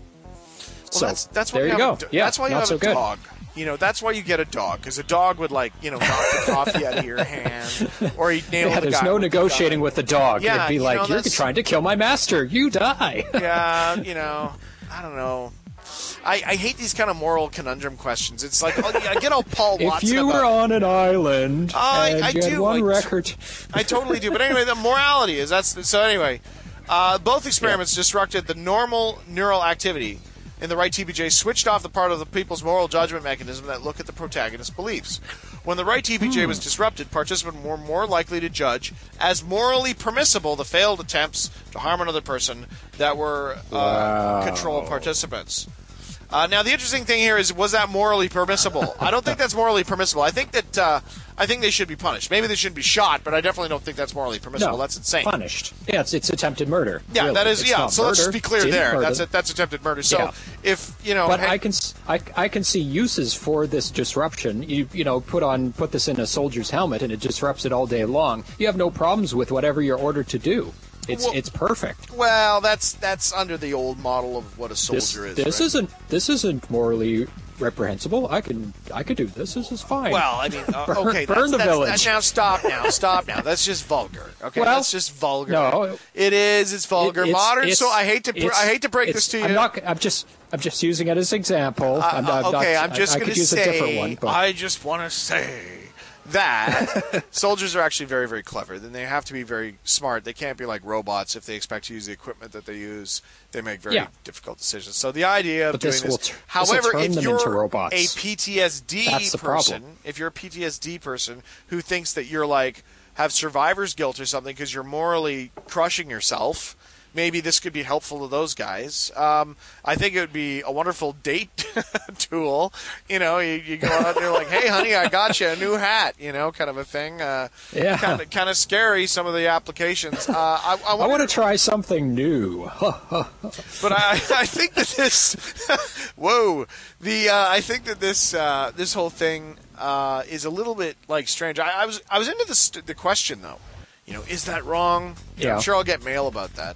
Well, So that's why there you you have go. that's why you not have so a good. dog. You know, that's why you get a dog, because a dog would, like, you know, knock the coffee out of your hand, or he'd nail Yeah, the there's guy no with the negotiating gun. with the dog. Yeah, It'd be you like, know, you're that's- trying to kill my master. You die. Yeah, you know, I don't know. I hate these kind of moral conundrum questions. It's like, oh, yeah, I get all Paul Watson If you about were on an island and I you had do, one I- record. I totally do. But anyway, the morality is so. Anyway, both experiments disrupted the normal neural activity in the right TPJ, switched off the part of the people's moral judgment mechanism that look at the protagonist's beliefs. When the right TPJ was disrupted, participants were more likely to judge as morally permissible the failed attempts to harm another person that were control participants. Now, the interesting thing here is, was that morally permissible? I don't think that's morally permissible. I think that I think they should be punished. Maybe they shouldn't be shot, but I definitely don't think that's morally permissible. No, That's insane. Punished. Yeah, it's attempted murder. Yeah, really. that is. It's Yeah, not so let's just murder. be clear It's there. murder. That's attempted murder. So Yeah. if you know, But hey, I can see uses for this disruption. You know, put this in a soldier's helmet and it disrupts it all day long. You have no problems with whatever you're ordered to do. It's perfect. well, that's under the old model of what a soldier is. This right? this isn't morally reprehensible. I could do this. This is fine. Well, I mean, okay, burn the village. Now stop now. That's just vulgar. Okay, Well, that's just vulgar. no, it is. It's vulgar. Modern. So I hate to break this to you. I'm just using it as an example. I'm just I going could to use say. a different one. But. I just want to say that soldiers are actually very, very clever. Then they have to be very smart. They can't be like robots. If they expect to use the equipment that they use, they make very difficult decisions. So the idea of But doing this this, will however, turn if them you're into robots. a PTSD That's the person, problem. if you're a PTSD person who thinks that you're like have survivor's guilt or something because you're morally crushing yourself, maybe this could be helpful to those guys. I think it would be a wonderful date tool. You know, you go out there like, hey, honey, I got you a new hat, you know, kind of a thing. Yeah. Kind of scary, some of the applications. I want to try something new. But I think that this, whoa, I think that this whole thing is a little bit like strange. I was into the question though. You know, is that wrong? Yeah. I'm sure I'll get mail about that.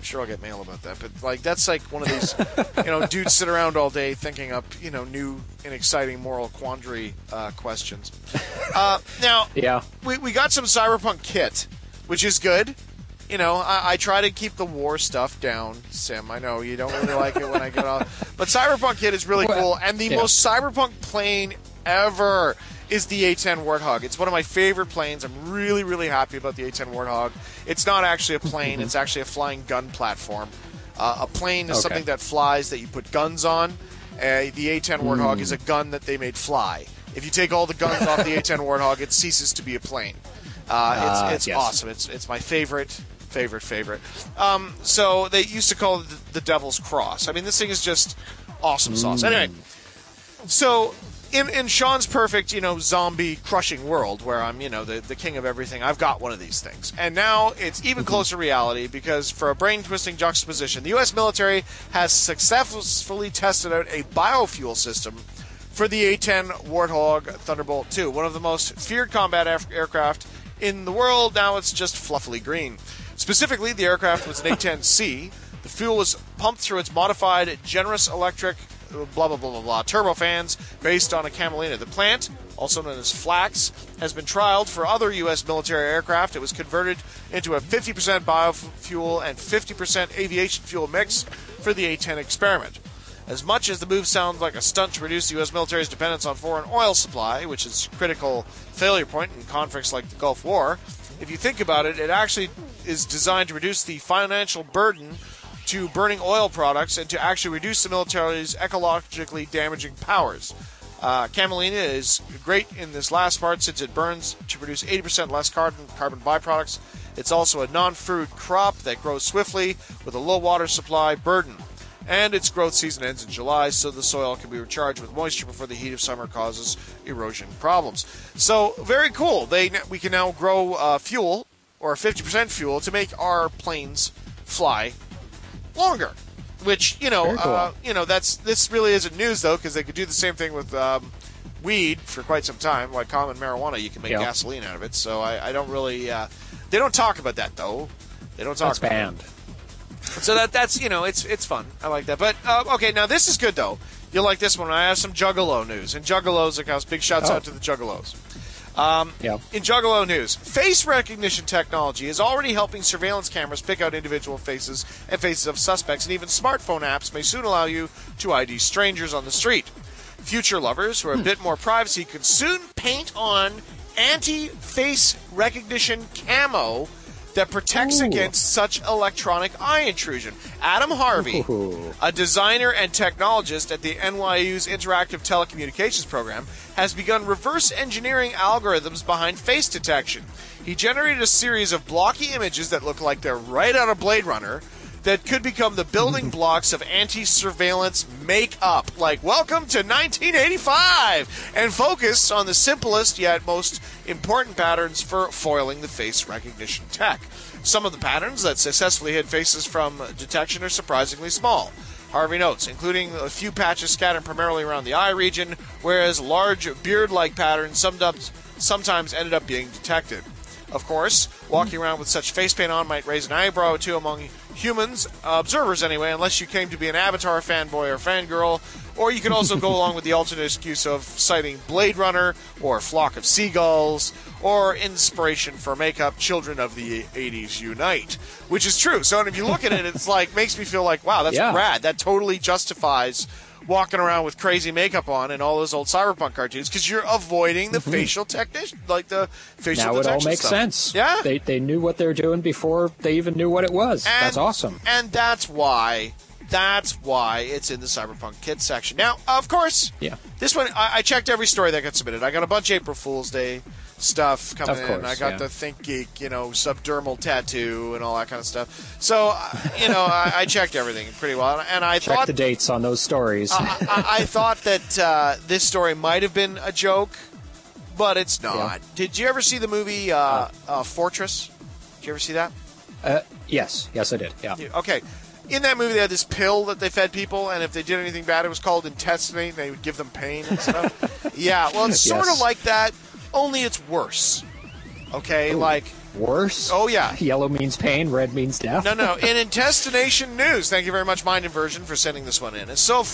But like that's like one of these, you know, dudes sit around all day thinking up, you know, new and exciting moral quandary questions. Now, Yeah. we got some Cyberpunk kit, which is good. You know, I try to keep the war stuff down, Sim. I know you don't really like it when I get off, but Cyberpunk kit is really cool, and the most Cyberpunk plane ever is the A-10 Warthog. It's one of my favorite planes. I'm really, really happy about the A-10 Warthog. It's not actually a plane. It's actually a flying gun platform. A plane is something that flies that you put guns on. The A-10 Warthog is a gun that they made fly. If you take all the guns off the A-10 Warthog, it ceases to be a plane. It's yes. awesome. It's my favorite. So they used to call it the Devil's Cross. I mean, this thing is just awesome sauce. Anyway, so in Sean's perfect, you know, zombie crushing world where I'm, you know, the king of everything, I've got one of these things. And now it's even closer to reality because for a brain-twisting juxtaposition, the U.S. military has successfully tested out a biofuel system for the A-10 Warthog Thunderbolt II, one of the most feared combat aircraft in the world. Now it's just fluffily green. Specifically, the aircraft was an A-10C. The fuel was pumped through its modified Generous Electric blah, blah, blah, blah, blah, turbofans based on a Camelina. The plant, also known as Flax, has been trialed for other U.S. military aircraft. It was converted into a 50% biofuel and 50% aviation fuel mix for the A-10 experiment. As much as the move sounds like a stunt to reduce the U.S. military's dependence on foreign oil supply, which is a critical failure point in conflicts like the Gulf War, if you think about it, it actually is designed to reduce the financial burden to burning oil products and to actually reduce the military's ecologically damaging powers. Camelina is great in this last part since it burns to produce 80% less carbon byproducts It's also a non-fruit crop that grows swiftly with a low water supply burden. And its growth season ends in July, so the soil can be recharged with moisture before the heat of summer causes erosion problems. So, very cool. We can now grow fuel, or 50% fuel, to make our planes fly longer. Which, cool. This really isn't news, though, because they could do the same thing with weed for quite some time. Like common marijuana, you can make gasoline out of it. So I don't really... they don't talk about that, though. They don't talk about banned. it. So that's it's fun. I like that. But okay, now this is good though. You'll like this one. I have some Juggalo news, and Juggalos, accounts. Big shouts out to the Juggalos. In Juggalo news, face recognition technology is already helping surveillance cameras pick out individual faces and faces of suspects, and even smartphone apps may soon allow you to ID strangers on the street. Future lovers who are a bit more privacy could soon paint on anti-face recognition camo that protects against such electronic eye intrusion. Adam Harvey, a designer and technologist at the NYU's Interactive Telecommunications Program, has begun reverse engineering algorithms behind face detection. He generated a series of blocky images that look like they're right out of Blade Runner that could become the building blocks of anti-surveillance make-up, like welcome to 1985, and focus on the simplest yet most important patterns for foiling the face recognition tech. Some of the patterns that successfully hid faces from detection are surprisingly small. Harvey notes, including a few patches scattered primarily around the eye region, whereas large beard-like patterns sometimes ended up being detected. Of course, walking around with such face paint on might raise an eyebrow or two among humans, observers anyway, unless you came to be an Avatar fanboy or fangirl, or you could also go along with the alternate excuse of citing Blade Runner or Flock of Seagulls or inspiration for makeup, Children of the 80s Unite, which is true. So if you look at it, it's like, makes me feel like, wow, that's rad. That totally justifies walking around with crazy makeup on in all those old cyberpunk cartoons, because you're avoiding the facial technician, like the facial detection. Now it all makes sense. Yeah, they knew what they were doing before they even knew what it was. That's awesome. And that's why it's in the Cyberpunk Kids section. Now, of course, this one, I checked every story that got submitted. I got a bunch of April Fool's Day stuff coming in. I got the Think Geek, subdermal tattoo and all that kind of stuff. So, I checked everything pretty well. And I thought the dates on those stories. I thought that this story might have been a joke, but it's not. Yeah. Did you ever see the movie Fortress? Did you ever see that? Yes, I did. Yeah. Okay. In that movie, they had this pill that they fed people, and if they did anything bad, it was called Intestinate, and they would give them pain and stuff. Yeah, well, it's sort of like that, only it's worse. Okay, worse? Oh, yeah. Yellow means pain, red means death? No. In Intestination News, thank you very much, Mind Inversion, for sending this one in. And so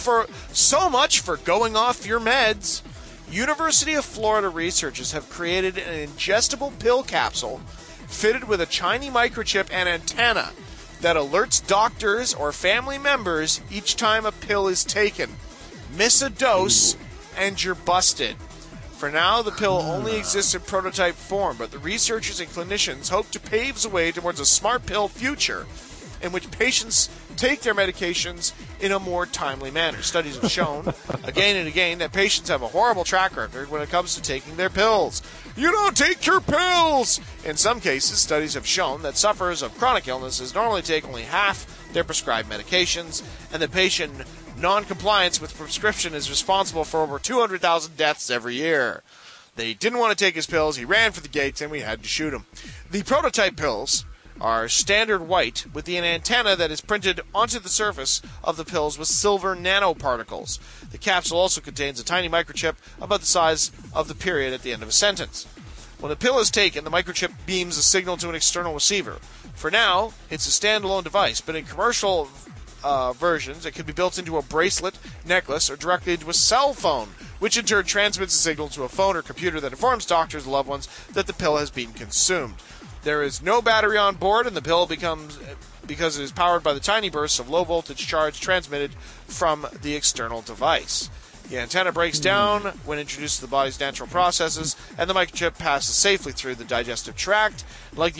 much for going off your meds, University of Florida researchers have created an ingestible pill capsule fitted with a tiny microchip and antenna that alerts doctors or family members each time a pill is taken. Miss a dose, and you're busted. For now, the pill only exists in prototype form, but the researchers and clinicians hope to pave the way towards a smart pill future in which patients take their medications in a more timely manner. Studies have shown, again and again, that patients have a horrible track record when it comes to taking their pills. You don't take your pills! In some cases, studies have shown that sufferers of chronic illnesses normally take only half their prescribed medications, and that patient non-compliance with prescription is responsible for over 200,000 deaths every year. They didn't want to take his pills, he ran for the gates, and we had to shoot him. The prototype pills are standard white with an antenna that is printed onto the surface of the pills with silver nanoparticles. The capsule also contains a tiny microchip about the size of the period at the end of a sentence. When the pill is taken, the microchip beams a signal to an external receiver. For now, it's a standalone device, but in commercial versions, it can be built into a bracelet, necklace, or directly into a cell phone, which in turn transmits a signal to a phone or computer that informs doctors and loved ones that the pill has been consumed. There is no battery on board, and the pill because it is powered by the tiny bursts of low-voltage charge transmitted from the external device. The antenna breaks down when introduced to the body's natural processes, and the microchip passes safely through the digestive tract. Like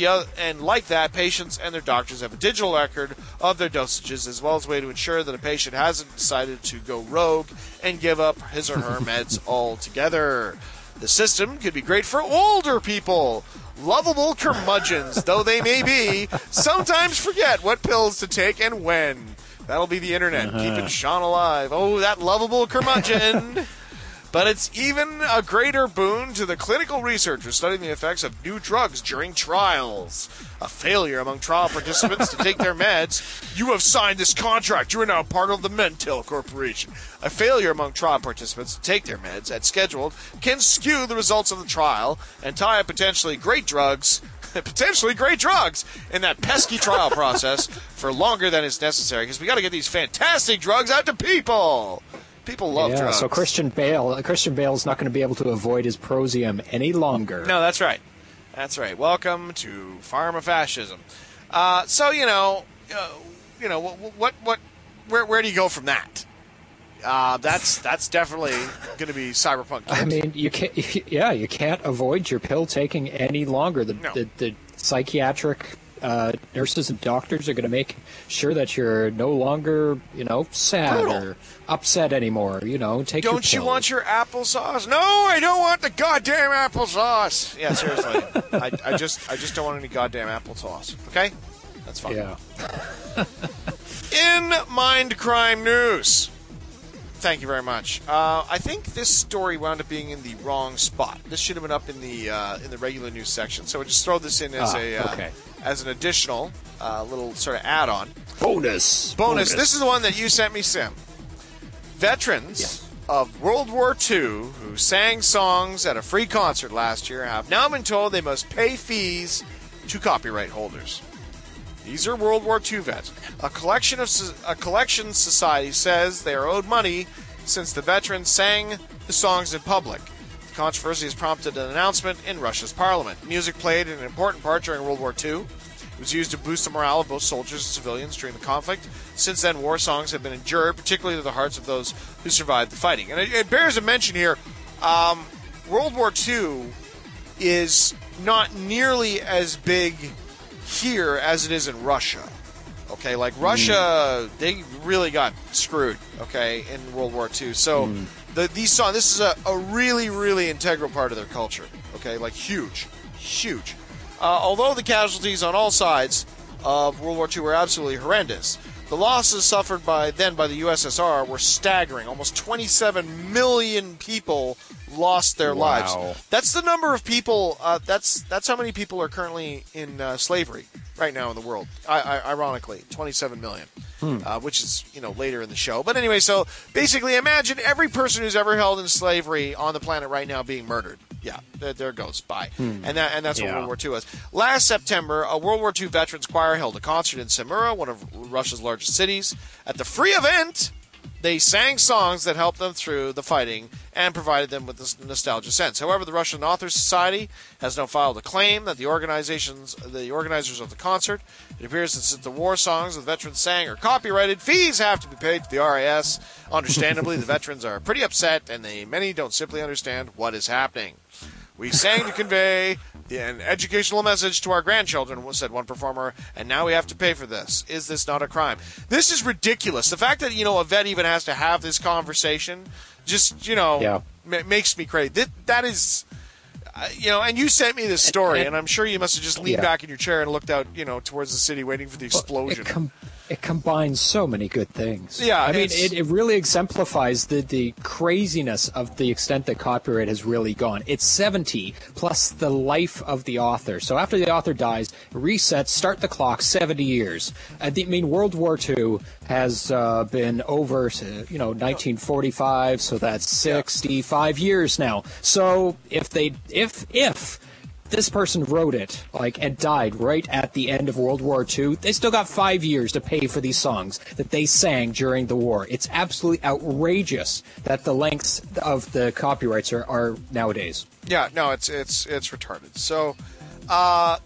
that, patients and their doctors have a digital record of their dosages, as well as a way to ensure that a patient hasn't decided to go rogue and give up his or her meds altogether. The system could be great for older people, Lovable curmudgeons, though they may be, sometimes forget what pills to take and when. That'll be the internet, keeping Sean alive. Oh, that lovable curmudgeon. But it's even a greater boon to the clinical researchers studying the effects of new drugs during trials. A failure among trial participants to take their meds. You have signed this contract. You are now part of the Mentel Corporation. A failure among trial participants to take their meds as scheduled can skew the results of the trial and tie up potentially great drugs in that pesky trial process for longer than is necessary, because we got to get these fantastic drugs out to people. People love drugs. So Christian Bale's not going to be able to avoid his Prozium any longer. No, that's right. That's right. Welcome to pharmafascism. Where do you go from that? That's definitely going to be cyberpunk. I mean, you can't avoid your pill taking any longer. The psychiatric nurses and doctors are going to make sure that you're no longer, sad or upset anymore. Take your pill. Don't you want your applesauce? No, I don't want the goddamn applesauce. Yeah, seriously. I just don't want any goddamn applesauce. Okay? That's fine. Yeah. In Mind Crime News. Thank you very much. I think this story wound up being in the wrong spot. This should have been up in the regular news section. So we'll just throw this in as as an additional little sort of add-on. Bonus. This is the one that you sent me, Sim. Veterans of World War II who sang songs at a free concert last year have now been told they must pay fees to copyright holders. These are World War II vets. A collection society says they are owed money since the veterans sang the songs in public. The controversy has prompted an announcement in Russia's parliament. Music played an important part during World War II. It was used to boost the morale of both soldiers and civilians during the conflict. Since then, war songs have been endured, particularly to the hearts of those who survived the fighting. And it bears a mention here, World War II is not nearly as big here as it is in Russia. Okay, like Russia, they really got screwed, okay, in World War II. So these songs, this is a really, really integral part of their culture, okay, like huge. Although the casualties on all sides of World War II were absolutely horrendous, the losses suffered by the USSR were staggering. Almost 27 million people lost their lives. That's the number of people. That's how many people are currently in slavery right now in the world. Ironically, 27 million, which is later in the show. But anyway, so basically, imagine every person who's ever held in slavery on the planet right now being murdered. Yeah, there it goes. Bye. And that's what World War II was. Last September, a World War II veterans choir held a concert in Samara, one of Russia's largest cities. At the free event, they sang songs that helped them through the fighting and provided them with this nostalgia sense. However, the Russian Authors Society has now filed a claim that the organizers of the concert, it appears that since the war songs the veterans sang are copyrighted, fees have to be paid to the RAS. Understandably, the veterans are pretty upset, and many don't simply understand what is happening. We sang to convey an educational message to our grandchildren, said one performer, and now we have to pay for this. Is this not a crime? This is ridiculous. The fact that, a vet even has to have this conversation just, makes me crazy. That is, and you sent me this story, and I'm sure you must have just leaned back in your chair and looked out, towards the city waiting for the explosion. It combines so many good things. Yeah, I mean, it really exemplifies the craziness of the extent that copyright has really gone. It's 70 plus the life of the author. So after the author dies, resets, start the clock, 70 years. World War II has been over, 1945, so that's 65 years now. So if this person wrote it, and died right at the end of World War II, they still got 5 years to pay for these songs that they sang during the war. It's absolutely outrageous that the lengths of the copyrights are nowadays. Yeah, no, it's retarded. So, I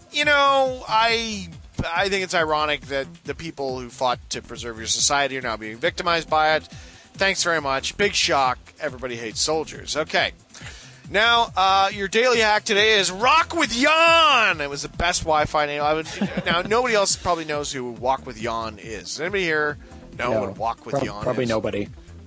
think it's ironic that the people who fought to preserve your society are now being victimized by it. Thanks very much. Big shock. Everybody hates soldiers. Okay. Now, your daily hack today is Rock with Jan. It was the best Wi-Fi name. Now, nobody else probably knows who Walk with Jan is. Does anybody here know what Walk with Jan is? Probably nobody.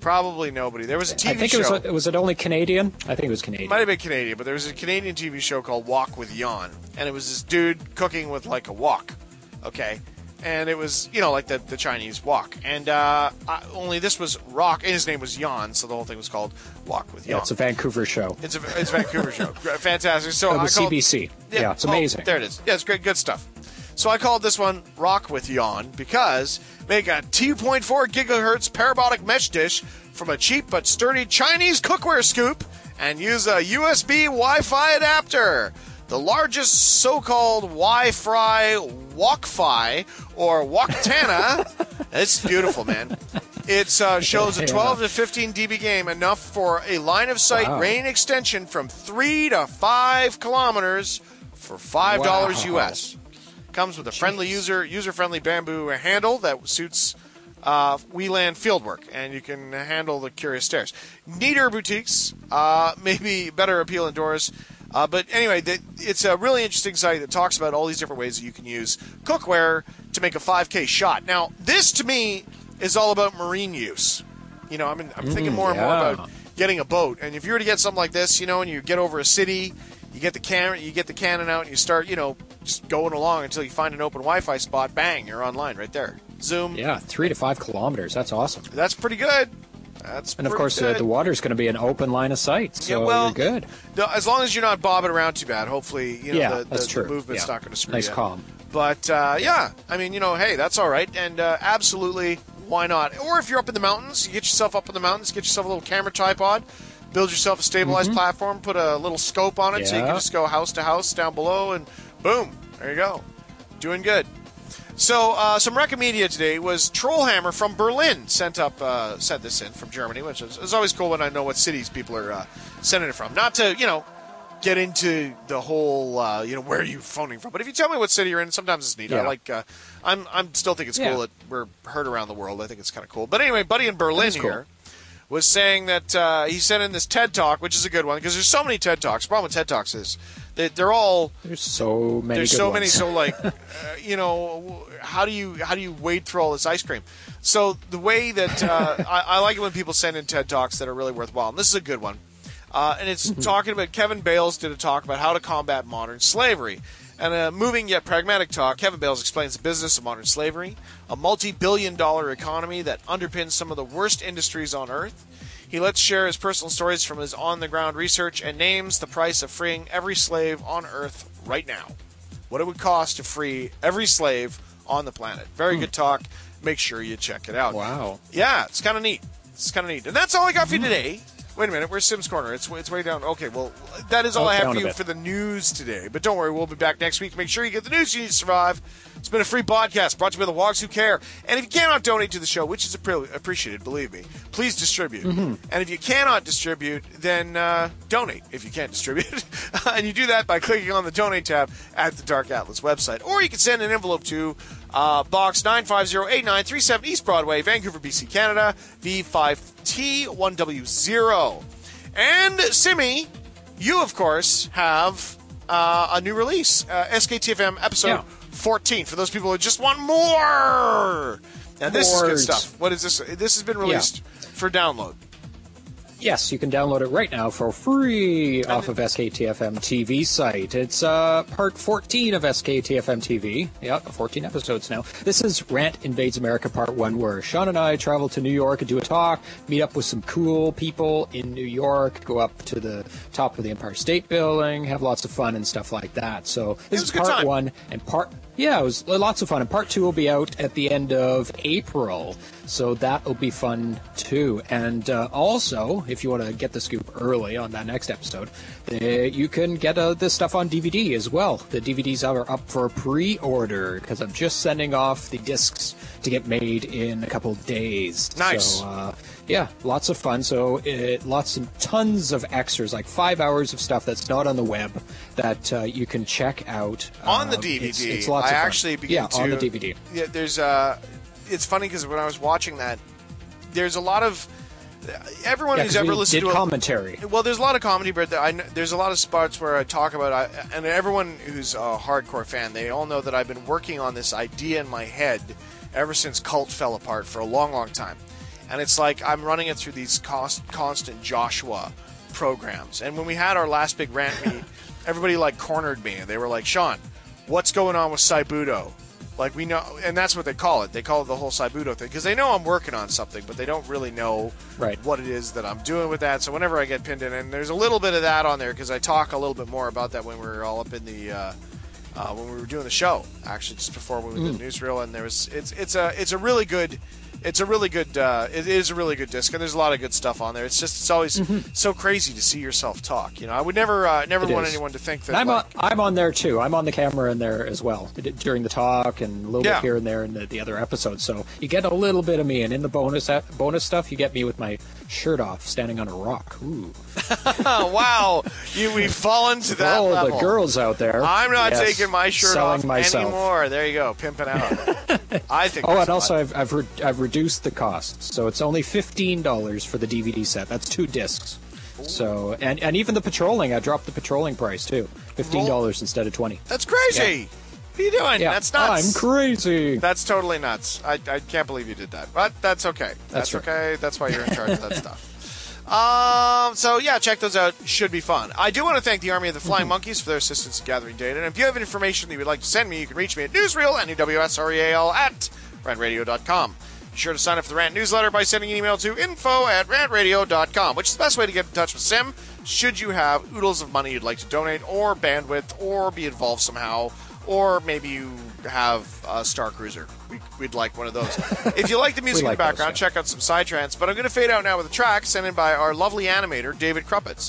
Probably nobody. There was a TV show. I think was it only Canadian? I think it was Canadian. Might have been Canadian, but there was a Canadian TV show called Wok with Jan, and it was this dude cooking with like a wok, okay? And it was, like the Chinese wok. And only this was rock, and his name was Jan, so the whole thing was called Wok with Jan. Yeah, it's a Vancouver show. It's a Vancouver show. Fantastic. So it was CBC. Yeah, it's amazing. There it is. Yeah, it's great, good stuff. So I called this one Rock with Jan because make a 2.4 gigahertz parabolic mesh dish from a cheap but sturdy Chinese cookware scoop and use a USB Wi-Fi adapter. The largest so-called Wi-Fi Wok-Fi or Woktana. It's beautiful, man. It shows a 12 to 15 dB game, enough for a line-of-sight range extension from 3 to 5 kilometers for $5 US. Comes with a friendly user-friendly bamboo handle that suits WLAN fieldwork, and you can handle the curious stairs. Neater boutiques, maybe better appeal indoors. But anyway, it's a really interesting site that talks about all these different ways that you can use cookware to make a 5K shot. Now, this to me is all about marine use. I'm thinking more and more about getting a boat. And if you were to get something like this, and you get over a city, you get the cannon out, and you start, just going along until you find an open Wi-Fi spot. Bang, you're online right there. Zoom. Yeah, 3 to 5 kilometers. That's awesome. That's pretty good. And of course, the water's going to be an open line of sight, so you're good. As long as you're not bobbing around too bad, hopefully, that's true. The movement's not going to screw you. Nice up. calm. But hey, that's all right, and absolutely, why not? Or if you're up in the mountains, you get yourself up in the mountains, get yourself a little camera tripod, build yourself a stabilized platform, put a little scope on it, so you can just go house to house down below, and boom, there you go, doing good. So, some Recomedia today was Trollhammer from Berlin sent this in from Germany, which is always cool when I know what cities people are sending it from. Not to, get into the whole, where are you phoning from. But if you tell me what city you're in, sometimes it's neat. Yeah. I like, I'm still think it's cool that we're heard around the world. I think it's kind of cool. But anyway, buddy in Berlin here was saying that he sent in this TED Talk, which is a good one, because there's so many TED Talks. The problem with TED Talks is they're all... There's so many There's good so ones. many, so like, how do you wade through all this ice cream? So the way that I like it when people send in TED Talks that are really worthwhile, and this is a good one. And it's talking about, Kevin Bales did a talk about how to combat modern slavery. And a moving yet pragmatic talk, Kevin Bales explains the business of modern slavery, a multi-billion-dollar economy that underpins some of the worst industries on earth. He lets share his personal stories from his on-the-ground research and names the price of freeing every slave on earth right now. What it would cost to free every slave on the planet. Very good talk. Make sure you check it out. Wow. Yeah, it's kind of neat. And that's all I got for you today. Wait a minute, where's Sim's Corner? It's way down. Okay, well, that is all I have for you for the news today. But don't worry, we'll be back next week. Make sure you get the news you need to survive. It's been a free podcast brought to you by the Wogs Who Care. And if you cannot donate to the show, which is appreciated, believe me, please distribute. And if you cannot distribute, then donate if you can't distribute. And you do that by clicking on the Donate tab at the Dark Atlas website. Or you can send an envelope to Box 9508937 East Broadway, Vancouver, BC, Canada, V5T1W0. And Simi, you of course have a new release, SKTFM episode 14. For those people who just want more. Now this is good stuff. What is this? This has been released for download. Yes, you can download it right now for free off of SKTFM TV site. It's part 14 of SKTFM TV. Yeah, 14 episodes now. This is Rant Invades America Part 1, where Sean and I travel to New York and do a talk, meet up with some cool people in New York, go up to the top of the Empire State Building, have lots of fun and stuff like that. So this is part 1, and it was lots of fun. And part 2 will be out at the end of April. So that'll be fun, too. And also, if you want to get the scoop early on that next episode, you can get this stuff on DVD as well. The DVDs are up for pre-order, because I'm just sending off the discs to get made in a couple days. Nice. So, lots of fun. So tons of extras, like 5 hours of stuff that's not on the web that you can check out. On the DVD. It's lots of fun. Actually begin to... on the DVD. Yeah, there's... it's funny because when I was watching that, there's a lot of everyone who's ever listened to commentary. Well, there's a lot of comedy, but there's a lot of spots where I talk about and everyone who's a hardcore fan, they all know that I've been working on this idea in my head ever since Cult fell apart for a long, long time. And it's like I'm running it through these constant Joshua programs. And when we had our last big rant meet, everybody like cornered me, and they were like, Sean, what's going on with Saibudo? Like, we know, and that's what they call it. They call it the whole Saibudo thing, because they know I'm working on something, but they don't really know what it is that I'm doing with that. So whenever I get pinned in, and there's a little bit of that on there, because I talk a little bit more about that when we were all up in the, when we were doing the show, actually, just before we did Newsreel, and there was, it is a really good disc, and there's a lot of good stuff on there. It's always so crazy to see yourself talk. You know, I would never want anyone to think that. I'm on there too. I'm on the camera in there as well during the talk and a little bit here and there in the other episodes. So you get a little bit of me, and in the bonus stuff, you get me with my shirt off, standing on a rock. Ooh! Wow, we've fallen to that all level. The girls out there. I'm not taking my shirt off anymore. There you go, pimping out. I think. Oh, and also I've reduced the cost, so it's only $15 for the DVD set. That's 2 discs. So and even the patrolling, I dropped the patrolling price too, $15 instead of $20. That's crazy. Yeah. What are you doing? Yeah. That's nuts. I'm crazy. That's totally nuts. I can't believe you did that, but that's okay. That's okay. That's why you're in charge of that stuff. So yeah, check those out. Should be fun. I do want to thank the Army of the Flying Monkeys for their assistance in gathering data. And if you have information that you would like to send me, you can reach me at newsreel, NEWSREAL, at rantradio.com. Be sure to sign up for the Rant newsletter by sending an email to info@rantradio.com, which is the best way to get in touch with Sim should you have oodles of money you'd like to donate, or bandwidth, or be involved somehow, or maybe you have a Star Cruiser. We'd like one of those. If you like the music in the background, check out some Psytrance. But I'm going to fade out now with a track sent in by our lovely animator, David Kruppets,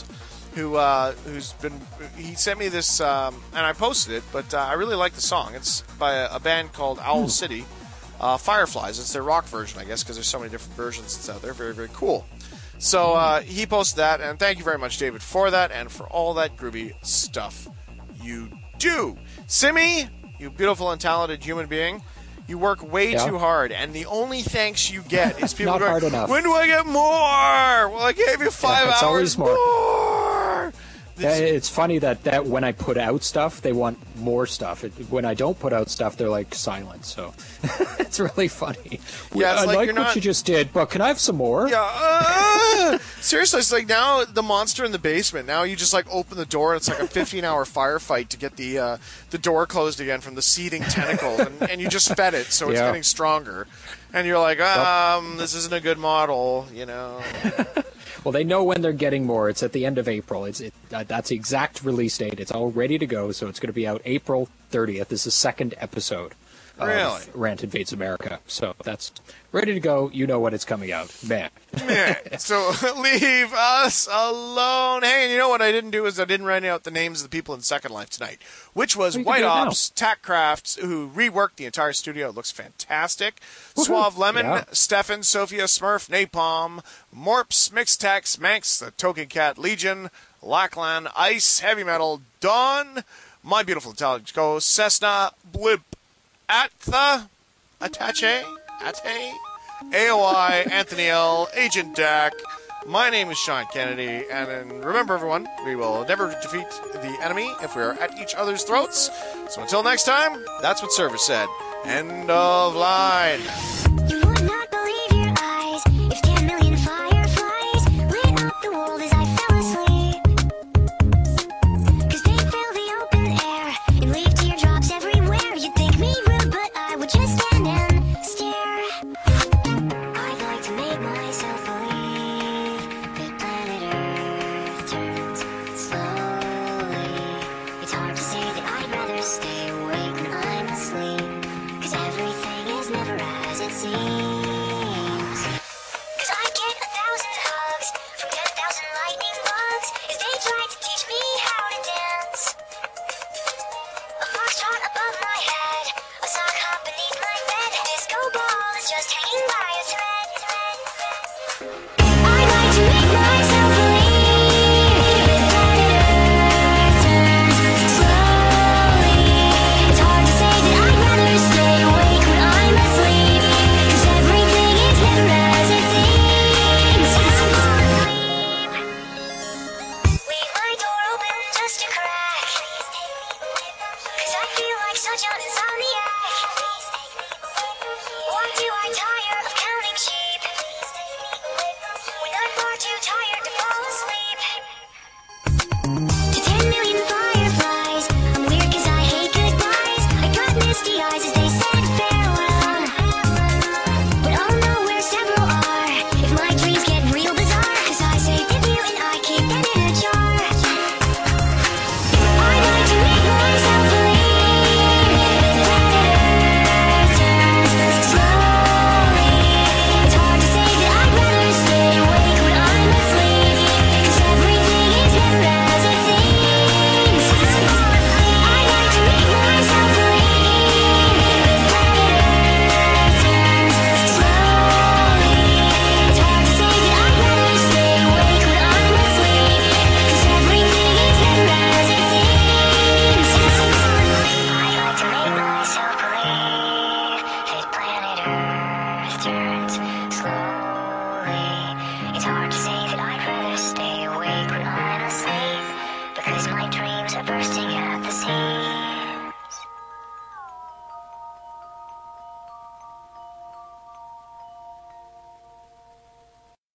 he sent me this, and I posted it, but I really like the song. It's by a band called Owl City. Fireflies. It's their rock version, I guess, because there's so many different versions that's out there. Very, very cool. So he posted that, and thank you very much, David, for that and for all that groovy stuff you do. Simmy, you beautiful and talented human being, you work way too hard, and the only thanks you get is people going, when do I get more? Well, I gave you 5 hours always more. It's funny that when I put out stuff, they want more stuff. When I don't put out stuff, they're like silent. So it's really funny. Yeah, it's I like what you just did, but can I have some more? Yeah, seriously, it's like now the monster in the basement. Now you just like open the door, and it's like a 15-hour firefight to get the door closed again from the seething tentacles, and you just fed it, so it's getting stronger. And you're like, this isn't a good model, you know. Well, they know when they're getting more. It's at the end of April. That's the exact release date. It's all ready to go, so it's going to be out April 30th. This is the second episode of Rant Invades America. So that's ready to go. You know when it's coming out. Man. So leave us alone. Hey, and you know what I didn't do is I didn't write out the names of the people in Second Life tonight, which was White Ops, TacCraft, who reworked the entire studio. It looks fantastic. Suave Lemon, Stefan, Sophia, Smurf, Napalm, Morps, Mixtex, Manx, the Token Cat Legion, Lackland, Ice, Heavy Metal, Dawn, My Beautiful Intelligence Ghost, Cessna, Blip, Atha, Attache, AOI, Anthony L, Agent Dak. My name is Sean Kennedy, and remember, everyone, we will never defeat the enemy if we are at each other's throats. So until next time, that's what Server said. End of line. You would not believe your eyes if 10 million fireflies lit up the world as I fell asleep. 'Cause they fill the open air and leave teardrops everywhere. You'd think me rude, but I would just stand and stare. I'd like to make myself believe that planet Earth turns slowly. It's hard to say that I'd rather stay awake when I'm asleep. 'Cause everything is never as it seems. 'Cause I get 1,000 hugs from 10,000 lightning bugs as they try to teach me how to dance. A foxtrot above my head, a sock hop beneath my bed, a disco ball is just hanging by a thread. I'd like to make myself believe that planet Earth turns slowly. It's hard to say that I'd rather stay awake when I'm asleep. 'Cause everything is never as it seems. I'm gonna leave my door open just a crack. 'Cause I feel like such an insomniac. Why do I tire of counting slowly. It's hard to say that I